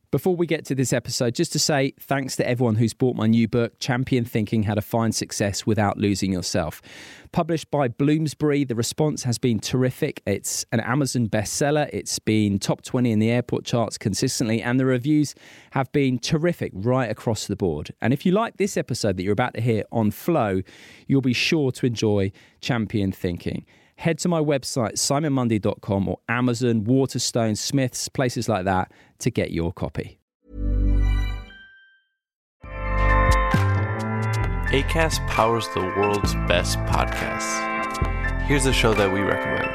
Before we get to this episode, just to say thanks to everyone who's bought my new book, Champion Thinking: How to Find Success Without Losing Yourself. Published by Bloomsbury, the response has been terrific. It's an Amazon bestseller. It's been top 20 in the airport charts consistently, and the reviews have been terrific right across the board. And if you like this episode that you're about to hear on Flow, you'll be sure to enjoy Champion Thinking. Head to my website, simonmundy.com, or Amazon, Waterstone, Smiths, places like that to get your copy. Acast powers the world's best podcasts. Here's a show that we recommend.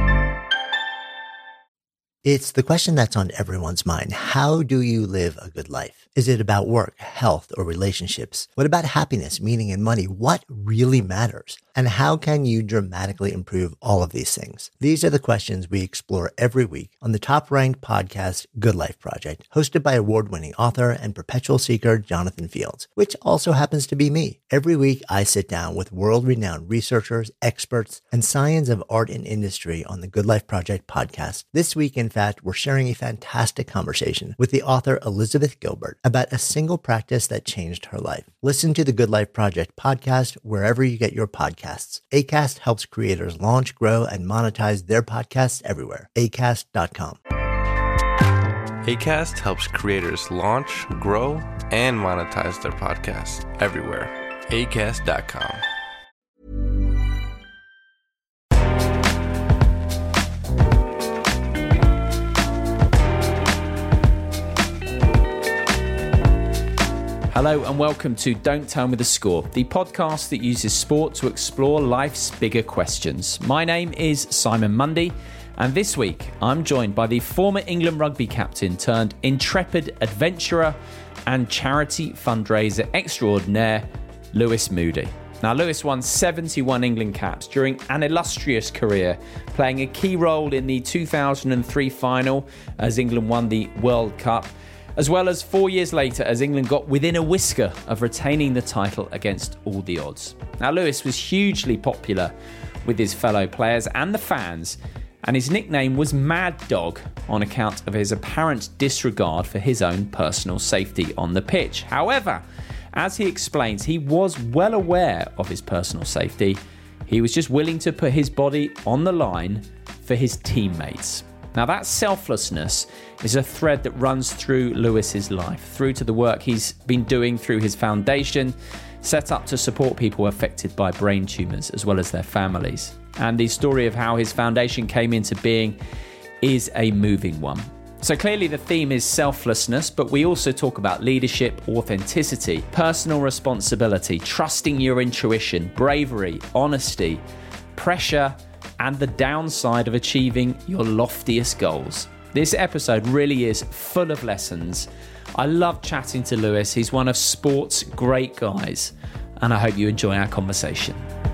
It's the question that's on everyone's mind. How do you live a good life? Is it about work, health, or relationships? What about happiness, meaning, and money? What really matters? And how can you dramatically improve all of these things? These are the questions we explore every week on the top-ranked podcast, Good Life Project, hosted by award-winning author and perpetual seeker Jonathan Fields, which also happens to be me. Every week, I sit down with world-renowned researchers, experts, and science of art and industry on the Good Life Project podcast. This week, in fact, we're sharing a fantastic conversation with the author Elizabeth Gilbert about a single practice that changed her life. Listen to the Good Life Project podcast wherever you get your podcasts. Acast helps creators launch, grow, and monetize their podcasts everywhere. Acast.com. Acast helps creators launch, grow, and monetize their podcasts everywhere. Acast.com. Hello and welcome to Don't Tell Me the Score, the podcast that uses sport to explore life's bigger questions. My name is Simon Mundy, and this week I'm joined by the former England rugby captain turned intrepid adventurer and charity fundraiser extraordinaire, Lewis Moody. Now, Lewis won 71 England caps during an illustrious career, playing a key role in the 2003 final as England won the World Cup, as well as 4 years later as England got within a whisker of retaining the title against all the odds. Now, Lewis was hugely popular with his fellow players and the fans, and his nickname was Mad Dog on account of his apparent disregard for his own personal safety on the pitch. However, as he explains, he was well aware of his personal safety. He was just willing to put his body on the line for his teammates. Now, that selflessness is a thread that runs through Lewis's life, through to the work he's been doing through his foundation, set up to support people affected by brain tumours as well as their families. And the story of how his foundation came into being is a moving one. So clearly the theme is selflessness, but we also talk about leadership, authenticity, personal responsibility, trusting your intuition, bravery, honesty, pressure, and the downside of achieving your loftiest goals. This episode really is full of lessons. I love chatting to Lewis. He's one of sport's great guys, and I hope you enjoy our conversation.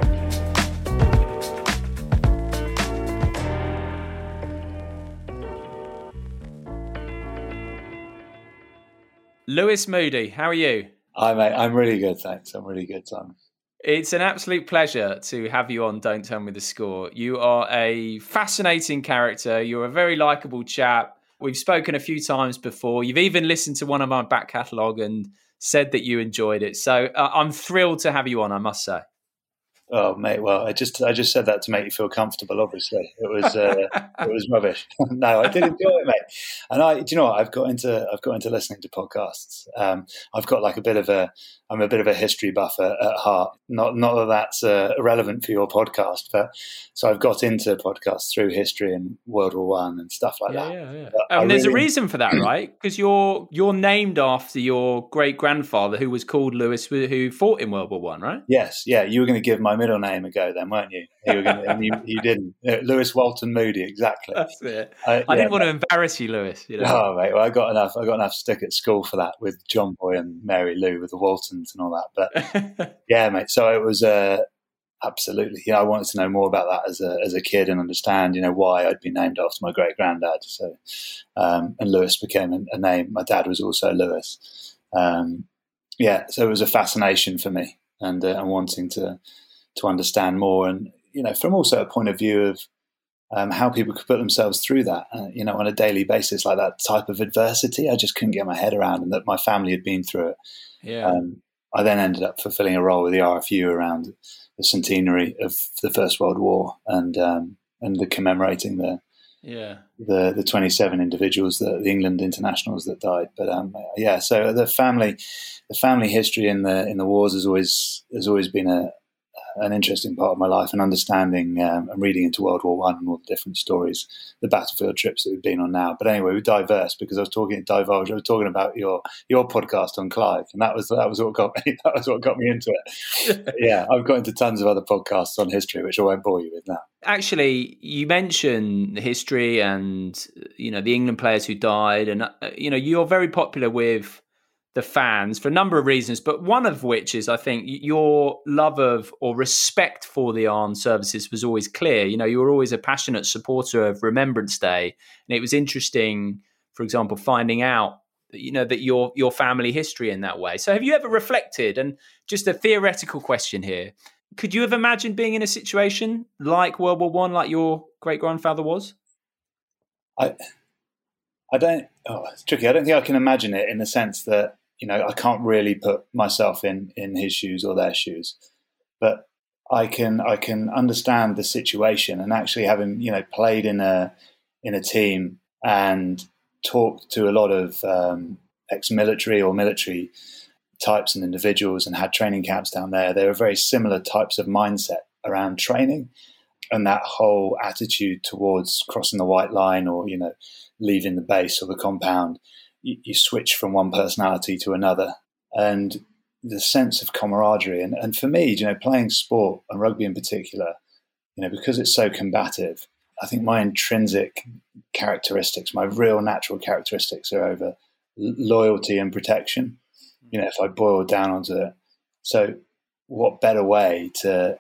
Lewis Moody, how are you? Hi, mate. I'm really good, thanks. I'm really good, Simon. It's an absolute pleasure to have you on Don't Tell Me the Score. You are a fascinating character. You're a very likeable chap. We've spoken a few times before. You've even listened to one of my back catalogue and said that you enjoyed it. So I'm thrilled to have you on, I must say. Oh, mate. Well, I just said that to make you feel comfortable. Obviously, it was rubbish. No, I did enjoy it, mate. And do you know what? I've got into listening to podcasts. I've got like I'm a bit of a history buff at heart. Not that that's irrelevant for your podcast, but so I've got into podcasts through history and World War I and stuff like that. Yeah. And there's a reason for that, right? Because you're named after your great grandfather, who was called Lewis, who fought in World War One, right? Yes, yeah. You were going to give my middle name a go, then, weren't you? You didn't. Lewis Walton Moody, exactly. That's it. I didn't want to embarrass you, Lewis. You know? Oh, mate. Well, I got enough stick at school for that with John Boy and Mary Lou with the Waltons and all that. But yeah, mate. So it was absolutely. I wanted to know more about that as a kid and understand, why I'd been named after my great granddad. So and Lewis became a name. My dad was also Lewis. So it was a fascination for me and wanting to understand more, and from also a point of view of how people could put themselves through that, on a daily basis, like that type of adversity. I just couldn't get my head around, and that my family had been through it. Yeah. I then ended up fulfilling a role with the RFU around the centenary of the First World War and the commemorating the 27 individuals, the England internationals that died. But so the family history in the wars has always been an interesting part of my life, and understanding and reading into World War I and all the different stories, the battlefield trips that we've been on now. But anyway, we diverse because I was talking about your podcast on Clive, and that was what got me into it. Yeah, I've got into tons of other podcasts on history, which I won't bore you with now. Actually, you mentioned history and the England players who died, and you're very popular with the fans for a number of reasons, but one of which is, I think, your love of or respect for the armed services was always clear. You were always a passionate supporter of Remembrance Day, and it was interesting, for example, finding out that your family history in that way. So have you ever reflected, and just a theoretical question here, could you have imagined being in a situation like World War I, like your great-grandfather was? I don't. It's tricky. I don't think I can imagine it in the sense that I can't really put myself in his shoes or their shoes, but I can understand the situation, and actually having played in a team and talked to a lot of ex-military or military types and individuals, and had training camps down there. There are very similar types of mindset around training, and that whole attitude towards crossing the white line or leaving the base or the compound. You switch from one personality to another, and the sense of camaraderie. And for me, playing sport, and rugby in particular, because it's so combative, I think my intrinsic characteristics, my real natural characteristics, are over loyalty and protection. If I boil down onto it. So what better way to,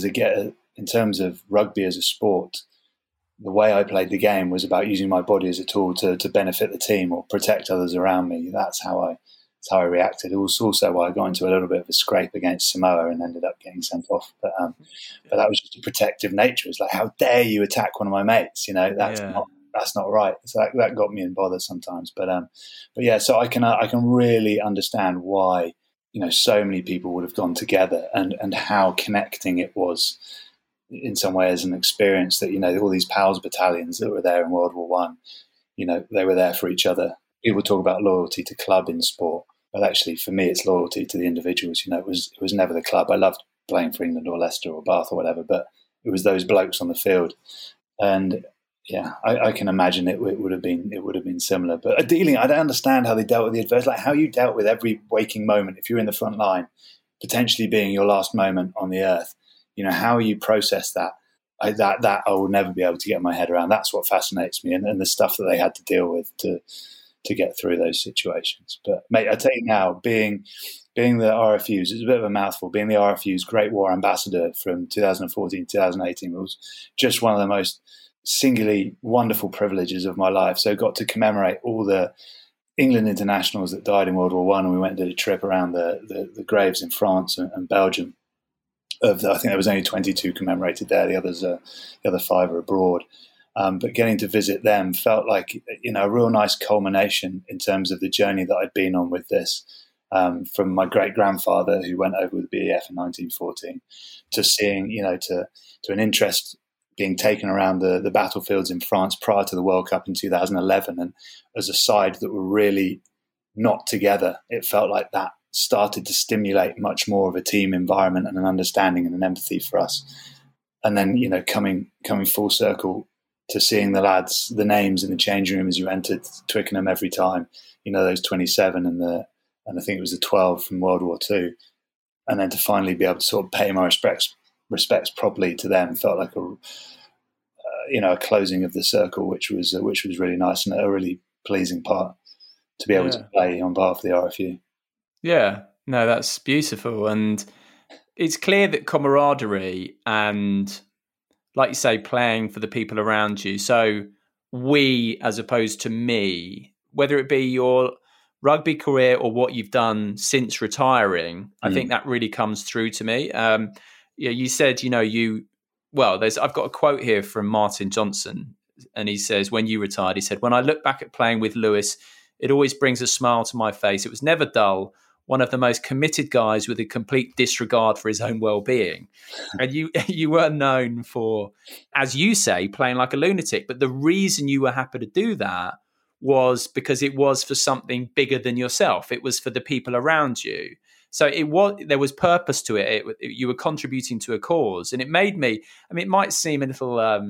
in terms of rugby as a sport, the way I played the game was about using my body as a tool to benefit the team or protect others around me. That's how I reacted. It was also why I got into a little bit of a scrape against Samoa and ended up getting sent off. But that was just a protective nature. It's like, how dare you attack one of my mates? That's not right. So that got me in bother sometimes. But yeah, so I can really understand why so many people would have gone together, and how connecting it was. In some ways, an experience that all these PALS battalions that were there in World War I, they were there for each other. People talk about loyalty to club in sport, but actually for me, it's loyalty to the individuals. It was never the club. I loved playing for England or Leicester or Bath or whatever, but it was those blokes on the field. And yeah, I can imagine it would have been similar. But I don't understand how they dealt with the adversity, like how you dealt with every waking moment if you're in the front line, potentially being your last moment on the earth. How you process that, that I will never be able to get my head around. That's what fascinates me, and the stuff that they had to deal with to get through those situations. But mate, I tell you now, being the RFU's, it's a bit of a mouthful, being the RFU's Great War Ambassador from 2014 to 2018 was just one of the most singularly wonderful privileges of my life. So I got to commemorate all the England internationals that died in World War I, and we went and did a trip around the graves in France and Belgium. I think there was only 22 commemorated there. The other 5 are abroad. But getting to visit them felt like a real nice culmination in terms of the journey that I'd been on with this. From my great grandfather who went over with the BEF in 1914 to seeing to an interest being taken around the battlefields in France prior to the World Cup in 2011, and as a side that were really not together. It felt like that started to stimulate much more of a team environment and an understanding and an empathy for us. And then, coming full circle to seeing the lads, the names in the changing room as you entered Twickenham every time, those 27 and I think it was the 12 from World War II. And then to finally be able to sort of pay my respects properly to them felt like a closing of the circle, which was really nice and a really pleasing part to be able to play on behalf of the RFU. Yeah, no, that's beautiful. And it's clear that camaraderie and, like you say, playing for the people around you. So we, as opposed to me, whether it be your rugby career or what you've done since retiring, I think that really comes through to me. You said, well, I've got a quote here from Martin Johnson, and he says, when you retired, he said, when I look back at playing with Lewis, it always brings a smile to my face. It was never dull. One of the most committed guys with a complete disregard for his own well-being. And you were known for, as you say, playing like a lunatic. But the reason you were happy to do that was because it was for something bigger than yourself. It was for the people around you. So there was purpose to it. You were contributing to a cause. And it made me, I mean, it might seem a little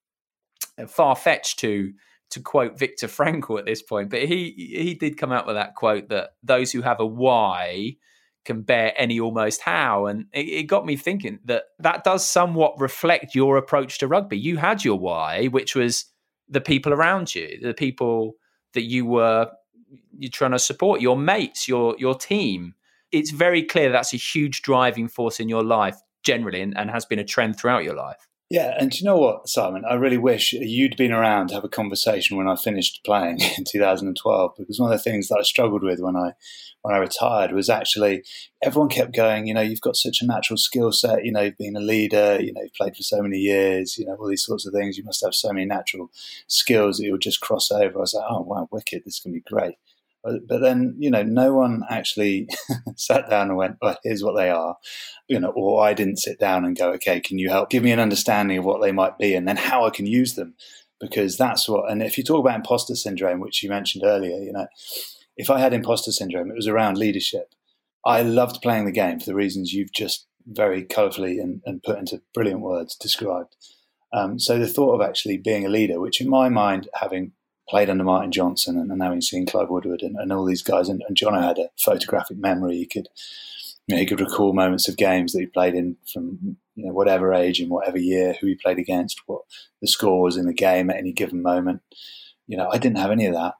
far-fetched to quote Viktor Frankl at this point, but he did come out with that quote that those who have a why can bear any almost how. And it got me thinking that does somewhat reflect your approach to rugby. You had your why, which was the people around you, the people that you're trying to support, your mates, your team. It's very clear that's a huge driving force in your life generally and has been a trend throughout your life. Yeah, and do you know what, Simon? I really wish you'd been around to have a conversation when I finished playing in 2012, because one of the things that I struggled with when I retired was actually everyone kept going, you've got such a natural skill set, you've been a leader, you've played for so many years, all these sorts of things. You must have so many natural skills that you'll just cross over. I was like, oh, wow, wicked, this can be great. But then, no one actually sat down and went, well, here's what they are, or I didn't sit down and go, okay, can you help give me an understanding of what they might be and then how I can use them? Because that's what, and if you talk about imposter syndrome, which you mentioned earlier, if I had imposter syndrome, it was around leadership. I loved playing the game for the reasons you've just very colourfully and put into brilliant words described. So the thought of actually being a leader, which in my mind, having played under Martin Johnson and having seen Clive Woodward and all these guys, and Jono had a photographic memory. He could recall moments of games that he played in from whatever age and whatever year, who he played against, what the score was in the game at any given moment. I didn't have any of that,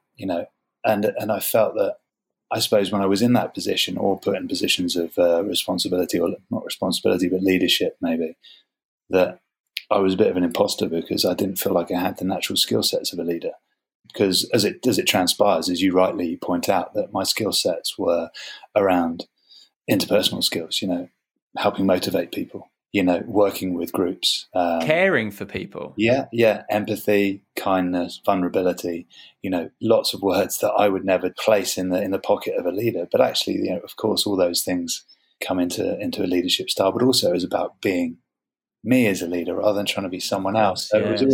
and I felt that, I suppose, when I was in that position or put in positions of responsibility, or not responsibility, but leadership maybe, that I was a bit of an imposter because I didn't feel like I had the natural skill sets of a leader. Because as it transpires, as you rightly point out, that my skill sets were around interpersonal skills, helping motivate people, working with groups. Caring for people. Yeah. Empathy, kindness, vulnerability, lots of words that I would never place in the pocket of a leader. But actually, of course, all those things come into a leadership style, but also is about being me as a leader rather than trying to be someone else. So yes.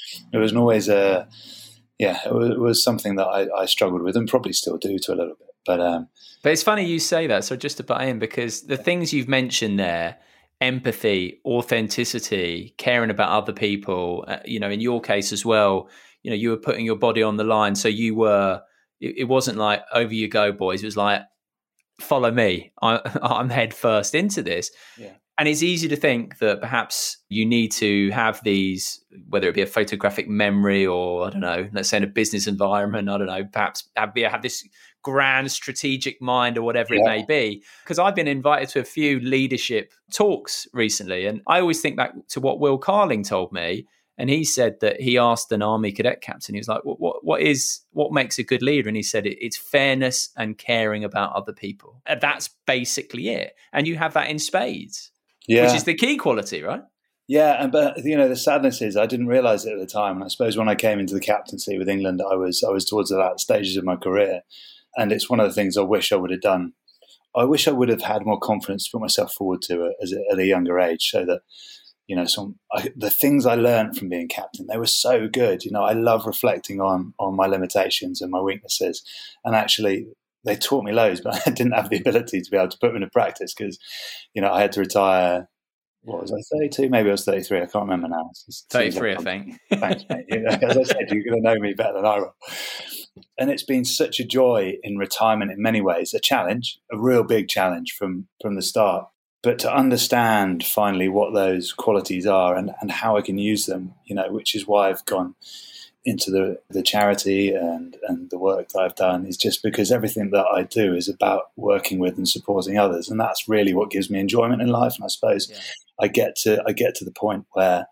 It was something that I struggled with and probably still do to a little bit. But it's funny you say that. So just to butt in, because the things you've mentioned there, empathy, authenticity, caring about other people, in your case as well, you were putting your body on the line. So it wasn't like, over you go, boys. It was like, follow me. I'm head first into this. Yeah. And it's easy to think that perhaps you need to have these, whether it be a photographic memory or, I don't know, let's say in a business environment, I don't know, perhaps have this grand strategic mind or whatever it may be. Because I've been invited to a few leadership talks recently. And I always think back to what Will Carling told me. And he said that he asked an Army cadet captain, he was like, what makes a good leader? And he said, it's fairness and caring about other people. And that's basically it. And you have that in spades. Yeah. Which is the key quality, right? Yeah, but the sadness is I didn't realise it at the time. And I suppose when I came into the captaincy with England, I was towards the latter stages of my career, and it's one of the things I wish I would have done. I wish I would have had more confidence to put myself forward to at a younger age, so that the things I learned from being captain, they were so good. I love reflecting on my limitations and my weaknesses, and actually, they taught me loads, but I didn't have the ability to be able to put them into practice because, I had to retire. What was I, 32? Maybe I was 33. I can't remember now. 33, I think. Thanks, mate. As I said, you're going to know me better than I will. And it's been such a joy in retirement in many ways, a challenge, a real big challenge from the start. But to understand finally what those qualities are and how I can use them, which is why I've gone into the charity and the work that I've done, is just because everything that I do is about working with and supporting others, and that's really what gives me enjoyment in life. And I suppose I get to the point where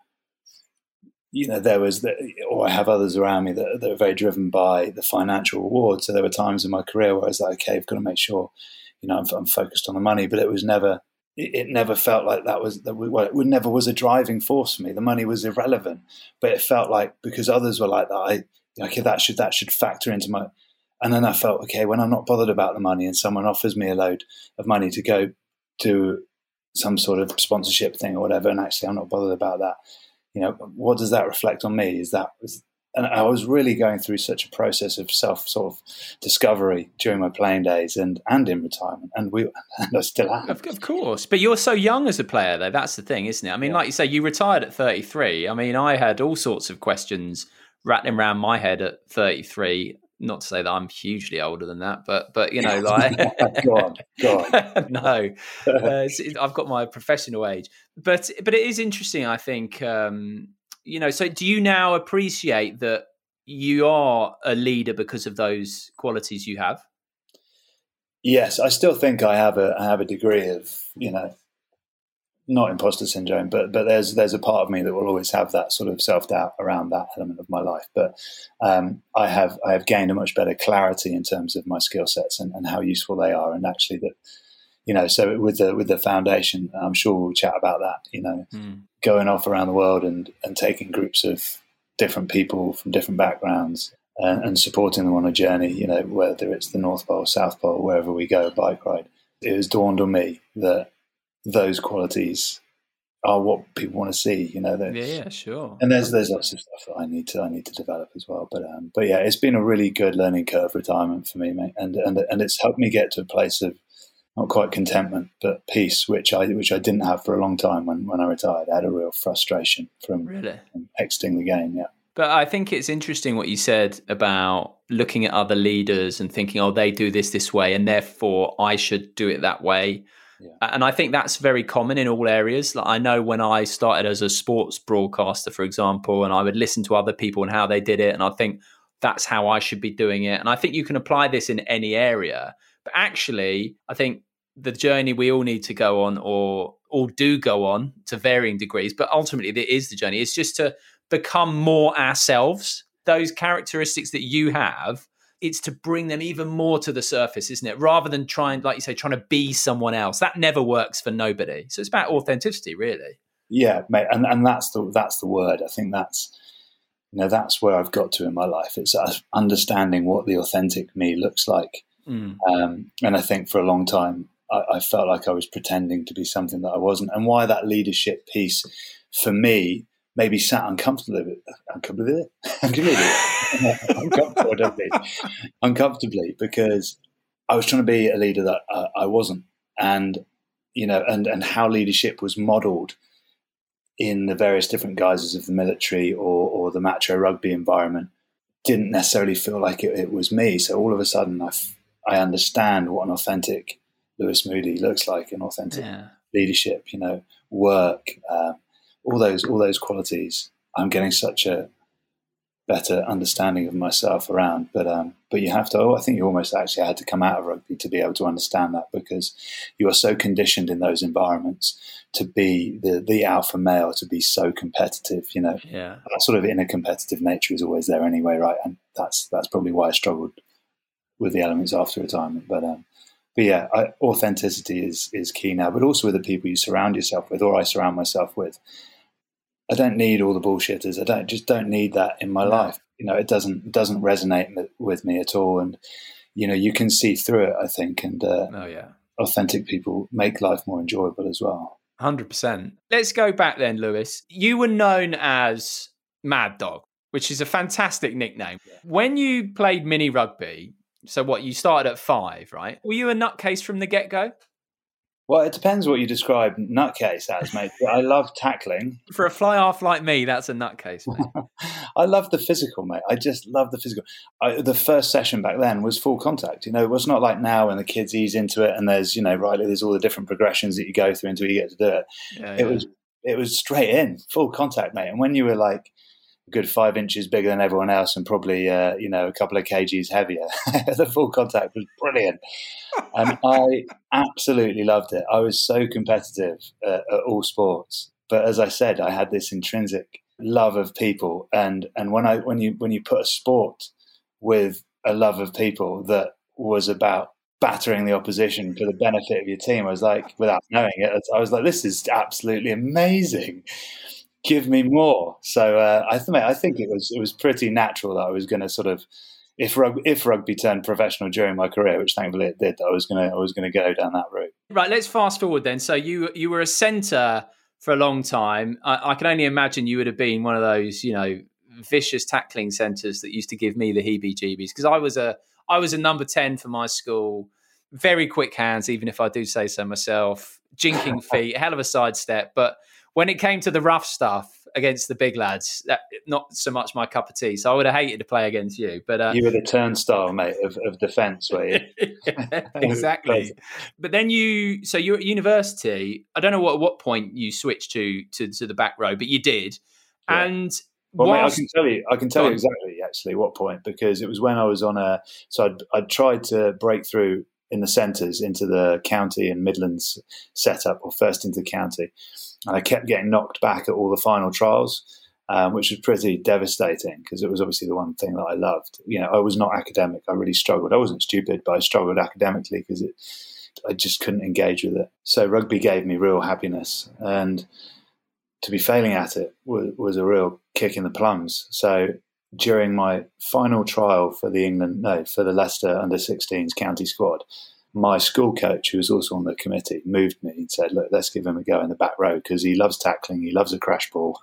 I have others around me that are very driven by the financial reward. So there were times in my career where I was like, okay, I've got to make sure I'm focused on the money, but it was never it never felt like it never was a driving force for me. The money was irrelevant, but it felt like because others were like that, that should factor into my. And then I felt, okay, when I'm not bothered about the money and someone offers me a load of money to go to some sort of sponsorship thing or whatever, and actually I'm not bothered about that, what does that reflect on me? And I was really going through such a process of self sort of discovery during my playing days and in retirement, and I still am. Of course, but you're so young as a player, though. That's the thing, isn't it? I mean, like you say, you retired at 33. I mean, I had all sorts of questions rattling around my head at 33. Not to say that I'm hugely older than that, but like go on. No, I've got my professional age, but it is interesting. I think so do you now appreciate that you are a leader because of those qualities you have? Yes, I still think I have a degree of not imposter syndrome, but there's a part of me that will always have that sort of self-doubt around that element of my life. But I have gained a much better clarity in terms of my skill sets and how useful they are, and actually that so with the foundation, I'm sure we'll chat about that. Going off around the world and taking groups of different people from different backgrounds and supporting them on a journey. Whether it's the North Pole, South Pole, wherever we go, bike ride. It has dawned on me that those qualities are what people want to see, Yeah, sure. And there's lots of stuff that I need to develop as well. But yeah, it's been a really good learning curve retirement for me, mate, and it's helped me get to a place of not quite contentment, but peace, which I didn't have for a long time when I retired. I had a real frustration from exiting the game. Yeah. But I think it's interesting what you said about looking at other leaders and thinking, oh, they do this way, and therefore I should do it that way. Yeah. And I think that's very common in all areas. Like, I know when I started as a sports broadcaster, for example, and I would listen to other people and how they did it, and I think that's how I should be doing it. And I think you can apply this in any area. But actually, I think the journey we all need to go on, or all do go on to varying degrees, but ultimately it is the journey. It's just to become more ourselves. Those characteristics that you have, it's to bring them even more to the surface, isn't it? Rather than trying to be someone else. That never works for nobody. So it's about authenticity, really. Yeah, mate, and that's the word. I think that's where I've got to in my life. It's understanding what the authentic me looks like. And I think for a long time I felt like I was pretending to be something that I wasn't, and why that leadership piece for me maybe sat uncomfortably because I was trying to be a leader that I wasn't, and how leadership was modelled in the various different guises of the military or the macho rugby environment didn't necessarily feel like it was me. So all of a sudden I understand what an authentic Lewis Moody looks like, an authentic leadership, work, all those qualities. I'm getting such a better understanding of myself around, but you have to. I think you almost actually had to come out of rugby to be able to understand that, because you are so conditioned in those environments to be the alpha male, to be so competitive. That sort of inner competitive nature is always there anyway, right? And that's probably why I struggled with the elements after retirement. But yeah, authenticity is key now, but also with the people you surround yourself with, or I surround myself with. I don't need all the bullshitters. I don't need that in my life. It doesn't resonate with me at all. And, you can see through it, I think. And authentic people make life more enjoyable as well. 100%. Let's go back then, Lewis. You were known as Mad Dog, which is a fantastic nickname. Yeah. When you played mini rugby, so you started at 5, right? Were you a nutcase from the get-go? Well, it depends what you describe nutcase as, mate. I love tackling. For a fly-half like me, that's a nutcase, mate. I love the physical, mate. I just love the physical. The first session back then was full contact. It was not like now when the kids ease into it and there's, there's all the different progressions that you go through until you get to do it. It was straight in, full contact, mate. And when you were like a good 5 inches bigger than everyone else and probably, a couple of kgs heavier, the full contact was brilliant. And I absolutely loved it. I was so competitive at all sports. But as I said, I had this intrinsic love of people. And when you put a sport with a love of people that was about battering the opposition for the benefit of your team. I was like, without knowing it, I was like, this is absolutely amazing. Give me more. So I think it was pretty natural that I was going to sort of, if rugby turned professional during my career, which thankfully it did, I was going to go down that route. Right. Let's fast forward then. So you were a centre for a long time. I can only imagine you would have been one of those, vicious tackling centres that used to give me the heebie-jeebies, because I was a number 10 for my school. Very quick hands, even if I do say so myself. Jinking feet, hell of a sidestep. But when it came to the rough stuff against the big lads, not so much my cup of tea. So I would have hated to play against you. But you were the turnstile, mate, of defence, were you? Exactly. But then you're at university. I don't know at what point you switched to the back row, but you did. Yeah. And mate, I can tell you exactly actually what point, because it was when I was on I'd tried to break through in the centres into the county and Midlands setup, or first into county. And I kept getting knocked back at all the final trials, which was pretty devastating, because it was obviously the one thing that I loved. I was not academic. I really struggled. I wasn't stupid, but I struggled academically because I just couldn't engage with it. So rugby gave me real happiness, and to be failing at it was a real kick in the plums. So during my final trial for the Leicester under-16s county squad, my school coach, who was also on the committee, moved me and said, look, let's give him a go in the back row, because he loves tackling. He loves a crash ball.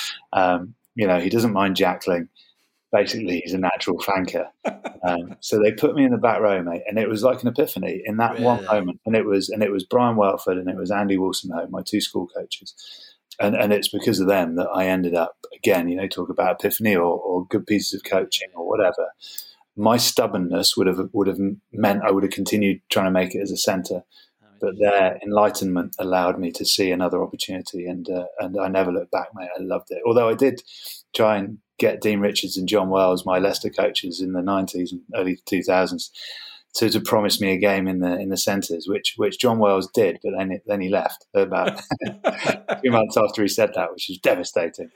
He doesn't mind jackling. Basically, he's a natural flanker. So they put me in the back row, mate, and it was like an epiphany in that one moment. And it was Brian Welford and it was Andy Wilson-Ho, my two school coaches. And it's because of them that I ended up, again, talk about epiphany or good pieces of coaching or whatever. My stubbornness would have meant I would have continued trying to make it as a centre, but their enlightenment allowed me to see another opportunity, and I never looked back, mate. I loved it. Although I did try and get Dean Richards and John Wells, my Leicester coaches in the 90s and early 2000s, to promise me a game in the centres, which John Wells did, but then he left about 2 months after he said that, which was devastating.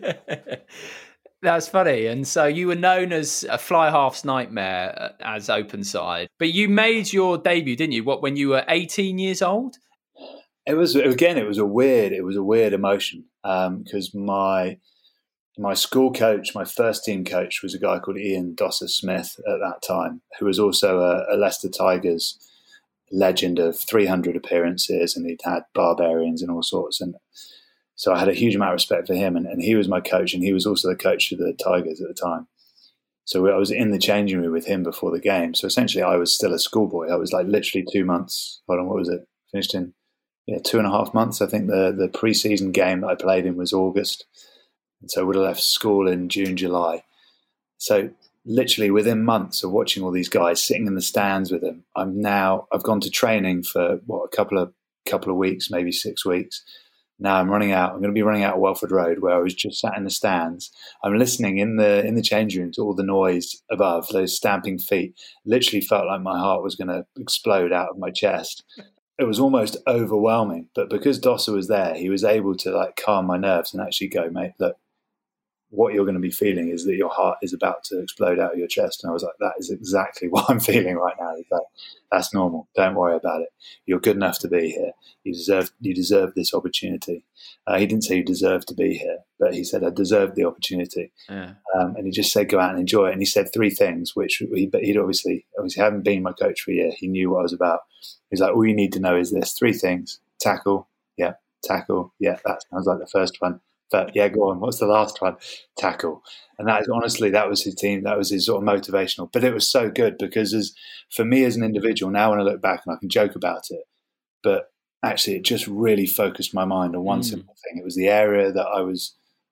That's funny. And so you were known as a fly half's nightmare as open side, but you made your debut, didn't you? When you were 18 years old? It was a weird emotion, because my school coach, my first team coach, was a guy called Ian Dosser-Smith at that time, who was also a Leicester Tigers legend of 300 appearances, and he'd had barbarians and all sorts. And so I had a huge amount of respect for him, and he was my coach, and he was also the coach of the Tigers at the time. So I was in the changing room with him before the game. So essentially I was still a schoolboy. I was like literally 2 months. Hold on, what was it? Finished in 2.5 months. I think the pre-season game that I played in was August. And so I would have left school in June, July. So literally within months of watching all these guys, sitting in the stands with them, I've gone to training for a couple of weeks, maybe 6 weeks. Now I'm going to be running out of Welford Road, where I was just sat in the stands. I'm listening in the change room to all the noise above, those stamping feet. Literally felt like my heart was going to explode out of my chest. It was almost overwhelming, but because Dosser was there, he was able to calm my nerves and actually go, mate, look, what you're going to be feeling is that your heart is about to explode out of your chest. And I was like, that is exactly what I'm feeling right now. He's like, that's normal. Don't worry about it. You're good enough to be here. You deserve this opportunity. He didn't say you deserve to be here, but he said, I deserve the opportunity. Yeah. And he just said, go out and enjoy it. And he said 3 things, which he'd obviously hadn't been my coach for a year. He knew what I was about. He's like, all you need to know is this: 3 things. Tackle. Yeah. Tackle. Yeah. That sounds like the first one. But yeah, go on. What's the last one? Tackle. And that was his team. That was his sort of motivational. But it was so good, because for me as an individual, now when I look back and I can joke about it, but actually it just really focused my mind on one simple thing. It was the area that I was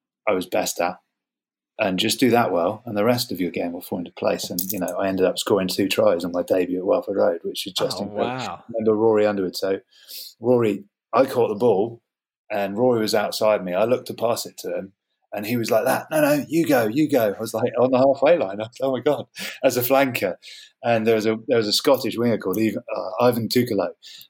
best at, and just do that well, and the rest of your game will fall into place. And I ended up scoring 2 tries on my debut at Welford Road, which is just incredible. Wow. I remember Rory Underwood. So I caught the ball, and Rory was outside me. I looked to pass it to him, And he was like that. No, you go. I was like on the halfway line. I was, oh my God, as a flanker. And there was a Scottish winger called Ivan Tukalo,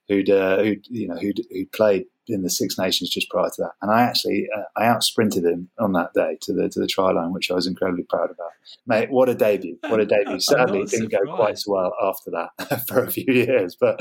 who'd played in the Six Nations just prior to that. And I actually I out sprinted him on that day to the try line, which I was incredibly proud about. Mate, what a debut! What a debut! Sadly, it didn't go quite so well after that for a few years, but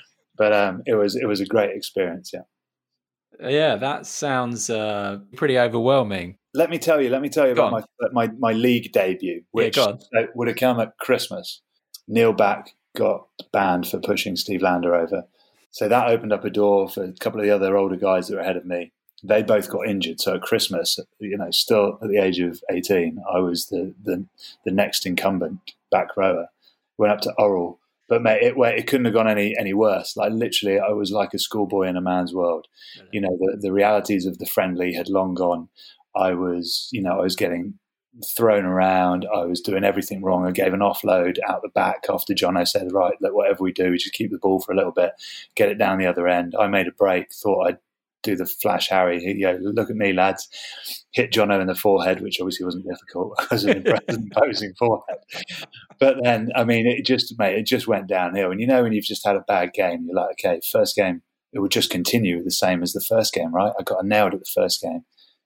it was a great experience. Yeah. Yeah, that sounds pretty overwhelming. Let me tell you about my league debut, which would have come at Christmas. Neil Back got banned for pushing Steve Lander over. So that opened up a door for a couple of the other older guys that were ahead of me. They both got injured. So at Christmas, still at the age of 18, I was the next incumbent back rower. Went up to Oral. But mate, it couldn't have gone any worse. Like literally, I was like a schoolboy in a man's world. The realities of the friendly had long gone. I was getting thrown around. I was doing everything wrong. I gave an offload out the back after Jono said, right, look, whatever we do, we just keep the ball for a little bit, get it down the other end. I made a break, thought I'd do the flash Harry. Look at me, lads. Hit Jono in the forehead, which obviously wasn't difficult because of the imposing forehead. But then, I mean, it just went downhill. And when you've just had a bad game, you're like, okay, first game, it would just continue the same as the first game, right? I got nailed at the first game.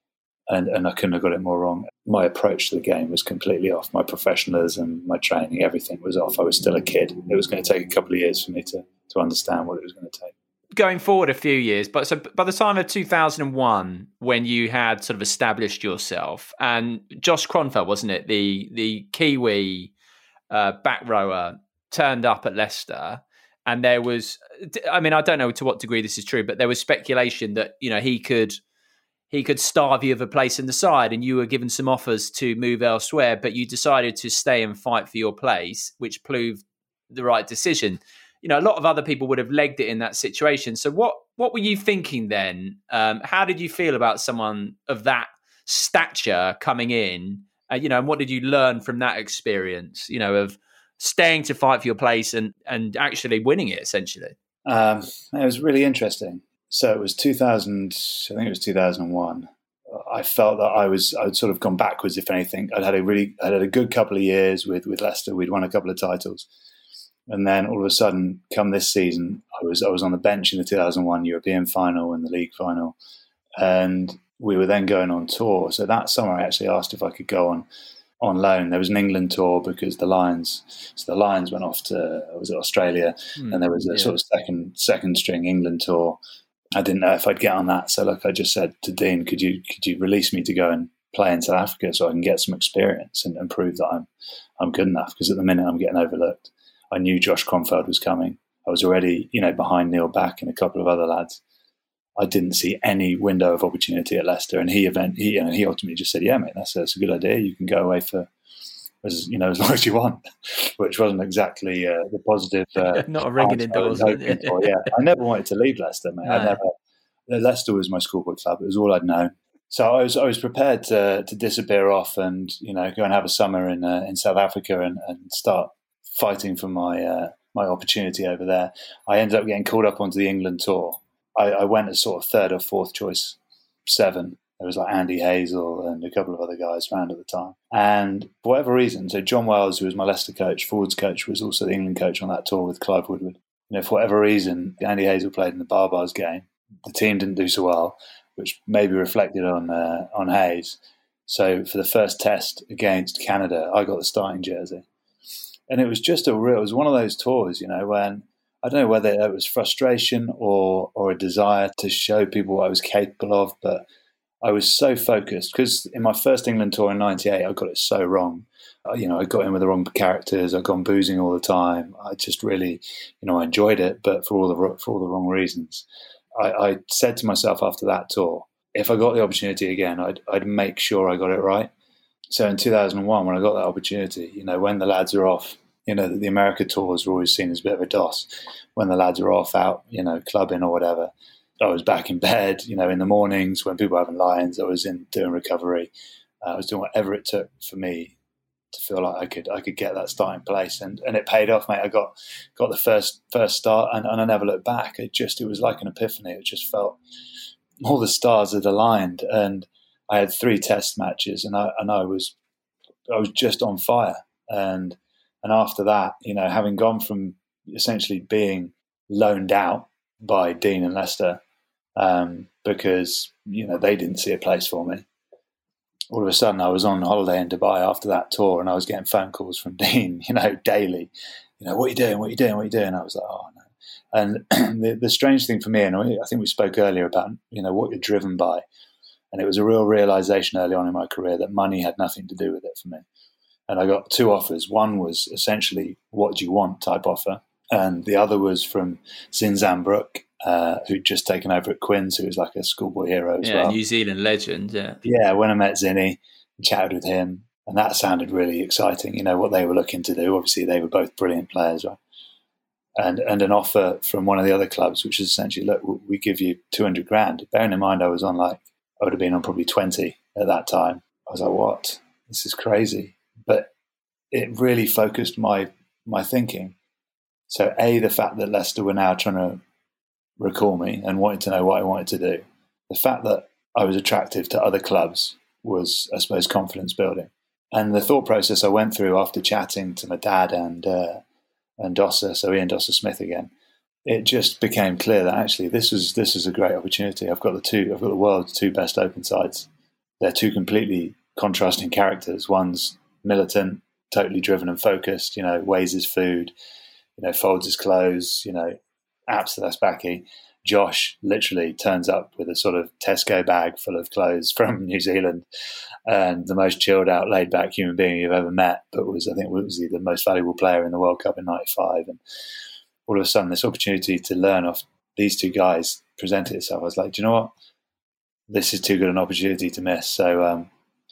And I couldn't have got it more wrong. My approach to the game was completely off. My professionalism, my training, everything was off. I was still a kid. It was going to take a couple of years for me to understand what it was going to take. Going forward a few years, but so by the time of 2001, when you had sort of established yourself, and Josh Kronfeld, wasn't it, the Kiwi back rower, turned up at Leicester, and there was, I mean, I don't know to what degree this is true, but there was speculation that he could starve you of a place in the side, and you were given some offers to move elsewhere, but you decided to stay and fight for your place, which proved the right decision. A lot of other people would have legged it in that situation. So what were you thinking then? How did you feel about someone of that stature coming in? And what did you learn from that experience, of staying to fight for your place and actually winning it, essentially? It was really interesting. So it was 2000, I think it was 2001. I felt that I'd sort of gone backwards, if anything. I'd had a good couple of years with Leicester. We'd won a couple of titles. And then all of a sudden, come this season, I was on the bench in the 2001 European final and the league final. And we were then going on tour. So that summer I actually asked if I could go on loan. There was an England tour because the Lions went off to, was it Australia? And there was a sort of second string England tour. I didn't know if I'd get on that. So look, I just said to Dean, could you release me to go and play in South Africa so I can get some experience and prove that I'm good enough? Because at the minute I'm getting overlooked. I knew Josh Kronfeld was coming. I was already, behind Neil Back and a couple of other lads. I didn't see any window of opportunity at Leicester, and he ultimately just said, "Yeah, mate, that's a good idea. You can go away for as long as you want," which wasn't exactly the positive. Not a ringing endorsement. Yeah, I never wanted to leave Leicester, mate. No. Leicester was my schoolboy club. It was all I'd known. So I was prepared to disappear off and go and have a summer in South Africa and start fighting for my opportunity over there. I ended up getting called up onto the England tour. I went as sort of third or fourth choice 7. There was like Andy Hazel and a couple of other guys around at the time. And for whatever reason, so John Wells, who was my Leicester coach, forwards coach, was also the England coach on that tour with Clive Woodward. For whatever reason, Andy Hazel played in the Barbars game. The team didn't do so well, which maybe reflected on Hayes. So for the first test against Canada, I got the starting jersey. And it was just it was one of those tours, when I don't know whether it was frustration or a desire to show people what I was capable of, but I was so focused because in my first England tour in '98, I got it so wrong. I got in with the wrong characters. I'd gone boozing all the time. I just really, I enjoyed it, but for all the wrong reasons. I said to myself after that tour, if I got the opportunity again, I'd make sure I got it right. So in 2001, when I got that opportunity, when the lads are off, the America tours were always seen as a bit of a DOS. When the lads are off out, clubbing or whatever, I was back in bed, in the mornings when people were having lions, I was in doing recovery. I was doing whatever it took for me to feel like I could get that starting place. And it paid off, mate. I got the first start and I never looked back. It was like an epiphany. It just felt all the stars had aligned. And I had 3 test matches, and I was just on fire. And after that, having gone from essentially being loaned out by Dean and Leicester because they didn't see a place for me. All of a sudden, I was on holiday in Dubai after that tour, and I was getting phone calls from Dean, daily. What are you doing? What are you doing? What are you doing? I was like, oh no. And the strange thing for me, and I think we spoke earlier about what you're driven by, and it was a real realization early on in my career that money had nothing to do with it for me. And I got 2 offers. One was essentially, what do you want type offer. And the other was from Zinzan Brook, who'd just taken over at Quins, who was like a schoolboy hero as well. New Zealand legend, yeah. Yeah, when I met Zinny, chatted with him, and that sounded really exciting, what they were looking to do. Obviously, they were both brilliant players, right? And an offer from one of the other clubs, which is essentially, look, we give you 200 grand. Bearing in mind I would have been on probably 20 at that time. I was like, what? This is crazy. But it really focused my thinking. So the fact that Leicester were now trying to recall me and wanted to know what I wanted to do. The fact that I was attractive to other clubs was, I suppose, confidence building. And the thought process I went through after chatting to my dad and Dosser, so Ian Dosser-Smith again, it just became clear that actually this was a great opportunity. I've got the world's 2 best open sides. They're 2 completely contrasting characters. One's militant, totally driven and focused, weighs his food, folds his clothes, absolute Asbaki. Josh literally turns up with a sort of Tesco bag full of clothes from New Zealand and the most chilled out, laid back human being you've ever met, but was the most valuable player in the World Cup in '95. And all of a sudden, this opportunity to learn off these 2 guys presented itself. I was like, do you know what? This is too good an opportunity to miss. So,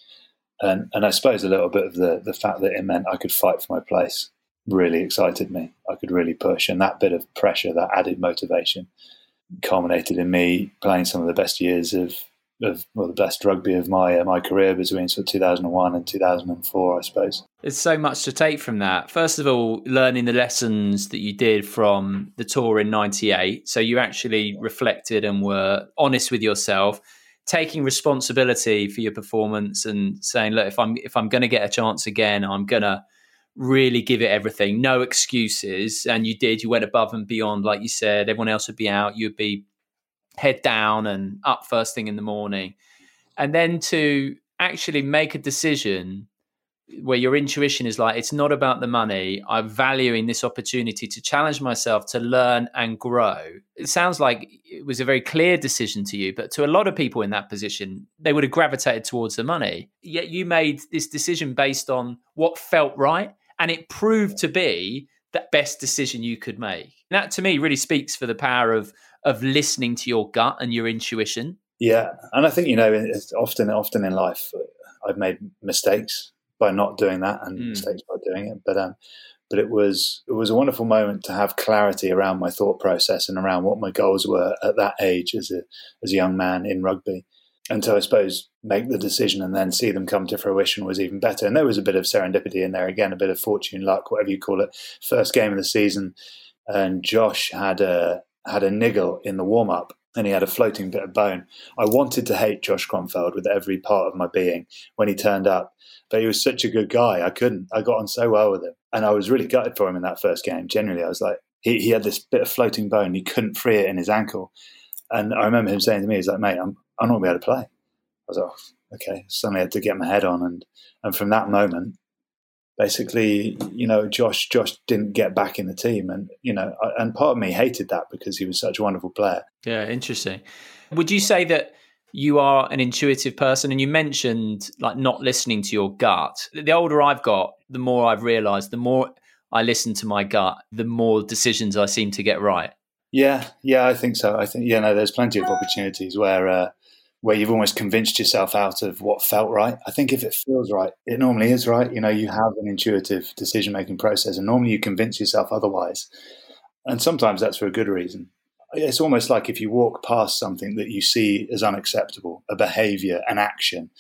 and I suppose a little bit of the fact that it meant I could fight for my place really excited me. I could really push, and that bit of pressure, that added motivation, culminated in me playing some of the best years of the best rugby of my career between sort of 2001 and 2004, I suppose. There's so much to take from that. First of all, learning the lessons that you did from the tour in '98. So you actually reflected and were honest with yourself, taking responsibility for your performance and saying, look, if I'm going to get a chance again, I'm going to really give it everything, no excuses. And you did. You went above and beyond. Like you said, everyone else would be out, you'd be head down and up first thing in the morning. And then to actually make a decision where your intuition is like, it's not about the money, I'm valuing this opportunity to challenge myself, to learn and grow. It sounds like it was a very clear decision to you, but to a lot of people in that position, they would have gravitated towards the money. Yet you made this decision based on what felt right, and it proved to be the best decision you could make. And that to me really speaks for the power of listening to your gut and your intuition. Yeah. And I think, it's often in life, I've made mistakes by not doing that and mistakes by doing it. But it was a wonderful moment to have clarity around my thought process and around what my goals were at that age as a young man in rugby. And so I suppose make the decision and then see them come to fruition was even better. And there was a bit of serendipity in there, again, a bit of fortune, luck, whatever you call it. First game of the season, and Josh had a niggle in the warm-up, and he had a floating bit of bone. I wanted to hate Josh Kronfeld with every part of my being when he turned up, but he was such a good guy. I got on so well with him. And I was really gutted for him in that first game. Generally, I was like, he had this bit of floating bone. He couldn't free it in his ankle. And I remember him saying to me, he's like, mate, I'm not going to be able to play. I was like, oh, okay. Suddenly I had to get my head on. And from that moment, basically, Josh didn't get back in the team. And, and part of me hated that because he was such a wonderful player. Yeah, interesting. Would you say that you are an intuitive person? And you mentioned like not listening to your gut. The older I've got, the more I've realized, the more I listen to my gut, the more decisions I seem to get right. Yeah, I think so. I think, there's plenty of opportunities where you've almost convinced yourself out of what felt right. I think if it feels right, it normally is right. You have an intuitive decision-making process, and normally you convince yourself otherwise. And sometimes that's for a good reason. It's almost like if you walk past something that you see as unacceptable, a behavior, an action,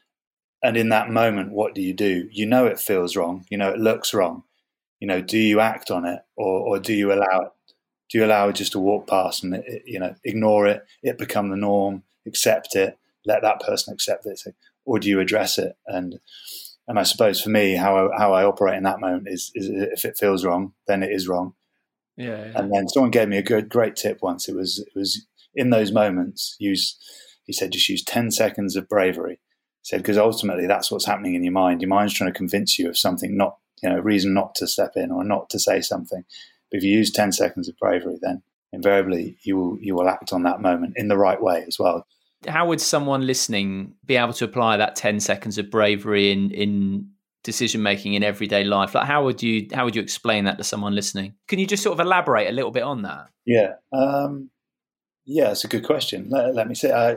and in that moment, what do? It feels wrong. It looks wrong. Do you act on it, or do you allow it? Do you allow it just to walk past and ignore it? It become the norm, accept it, let that person accept it, or do you address it? And I suppose for me, how I operate in that moment is if it feels wrong, then it is wrong. Yeah. And then someone gave me a great tip once. It was in those moments, he said, just use 10 seconds of bravery. He said, because ultimately that's what's happening in your mind. Your mind's trying to convince you of something, not, a reason not to step in or not to say something. But if you use 10 seconds of bravery, then invariably you will act on that moment in the right way as well. How would someone listening be able to apply that 10 seconds of bravery in decision making in everyday life? Like, how would you explain that to someone listening? Can you just sort of elaborate a little bit on that? Yeah, it's a good question. Let me say.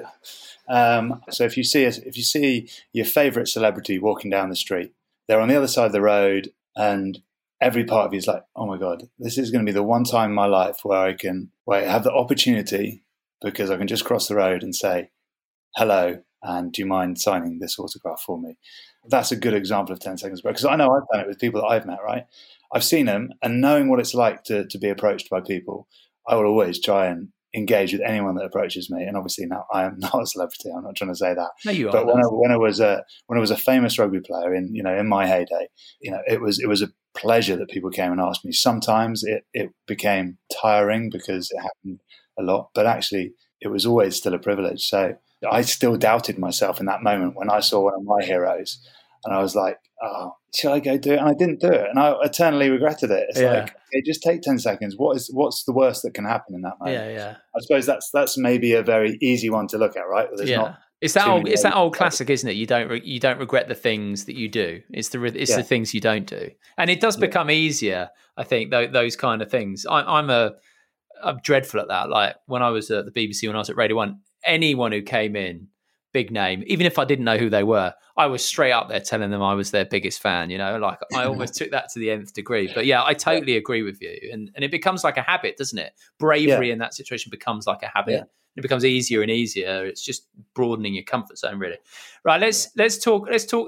So if you see your favorite celebrity walking down the street, they're on the other side of the road, and every part of you is like, oh my God, this is going to be the one time in my life where I have the opportunity, because I can just cross the road and say, hello, and do you mind signing this autograph for me? That's a good example of 10 seconds, because I know I've done it with people that I've met, right? I've seen them, and knowing what it's like to be approached by people, I will always try and engage with anyone that approaches me. And obviously now I am not a celebrity. I'm not trying to say that. No, you are. But when I was a famous rugby player in my heyday, it was a pleasure that people came and asked me. Sometimes it became tiring because it happened a lot, but actually it was always still a privilege. So I still doubted myself in that moment when I saw one of my heroes, and I was like, oh, should I go do it? And I didn't do it, and I eternally regretted it. It's like, okay, just take 10 seconds. What's the worst that can happen in that moment? Yeah. I suppose that's maybe a very easy one to look at, right? It's that old classic, isn't it? You don't regret the things that you do. It's the things you don't do, and it does become easier. I think those kind of things. I'm dreadful at that. Like when I was at the BBC, when I was at Radio 1, anyone who came in, big name, even if I didn't know who they were, I was straight up there telling them I was their biggest fan. Like I almost took that to the nth degree. But yeah, I totally agree with you, and it becomes like a habit, doesn't it? Bravery in that situation becomes like a habit. Yeah. It becomes easier and easier. It's just broadening your comfort zone, really. Right. Let's talk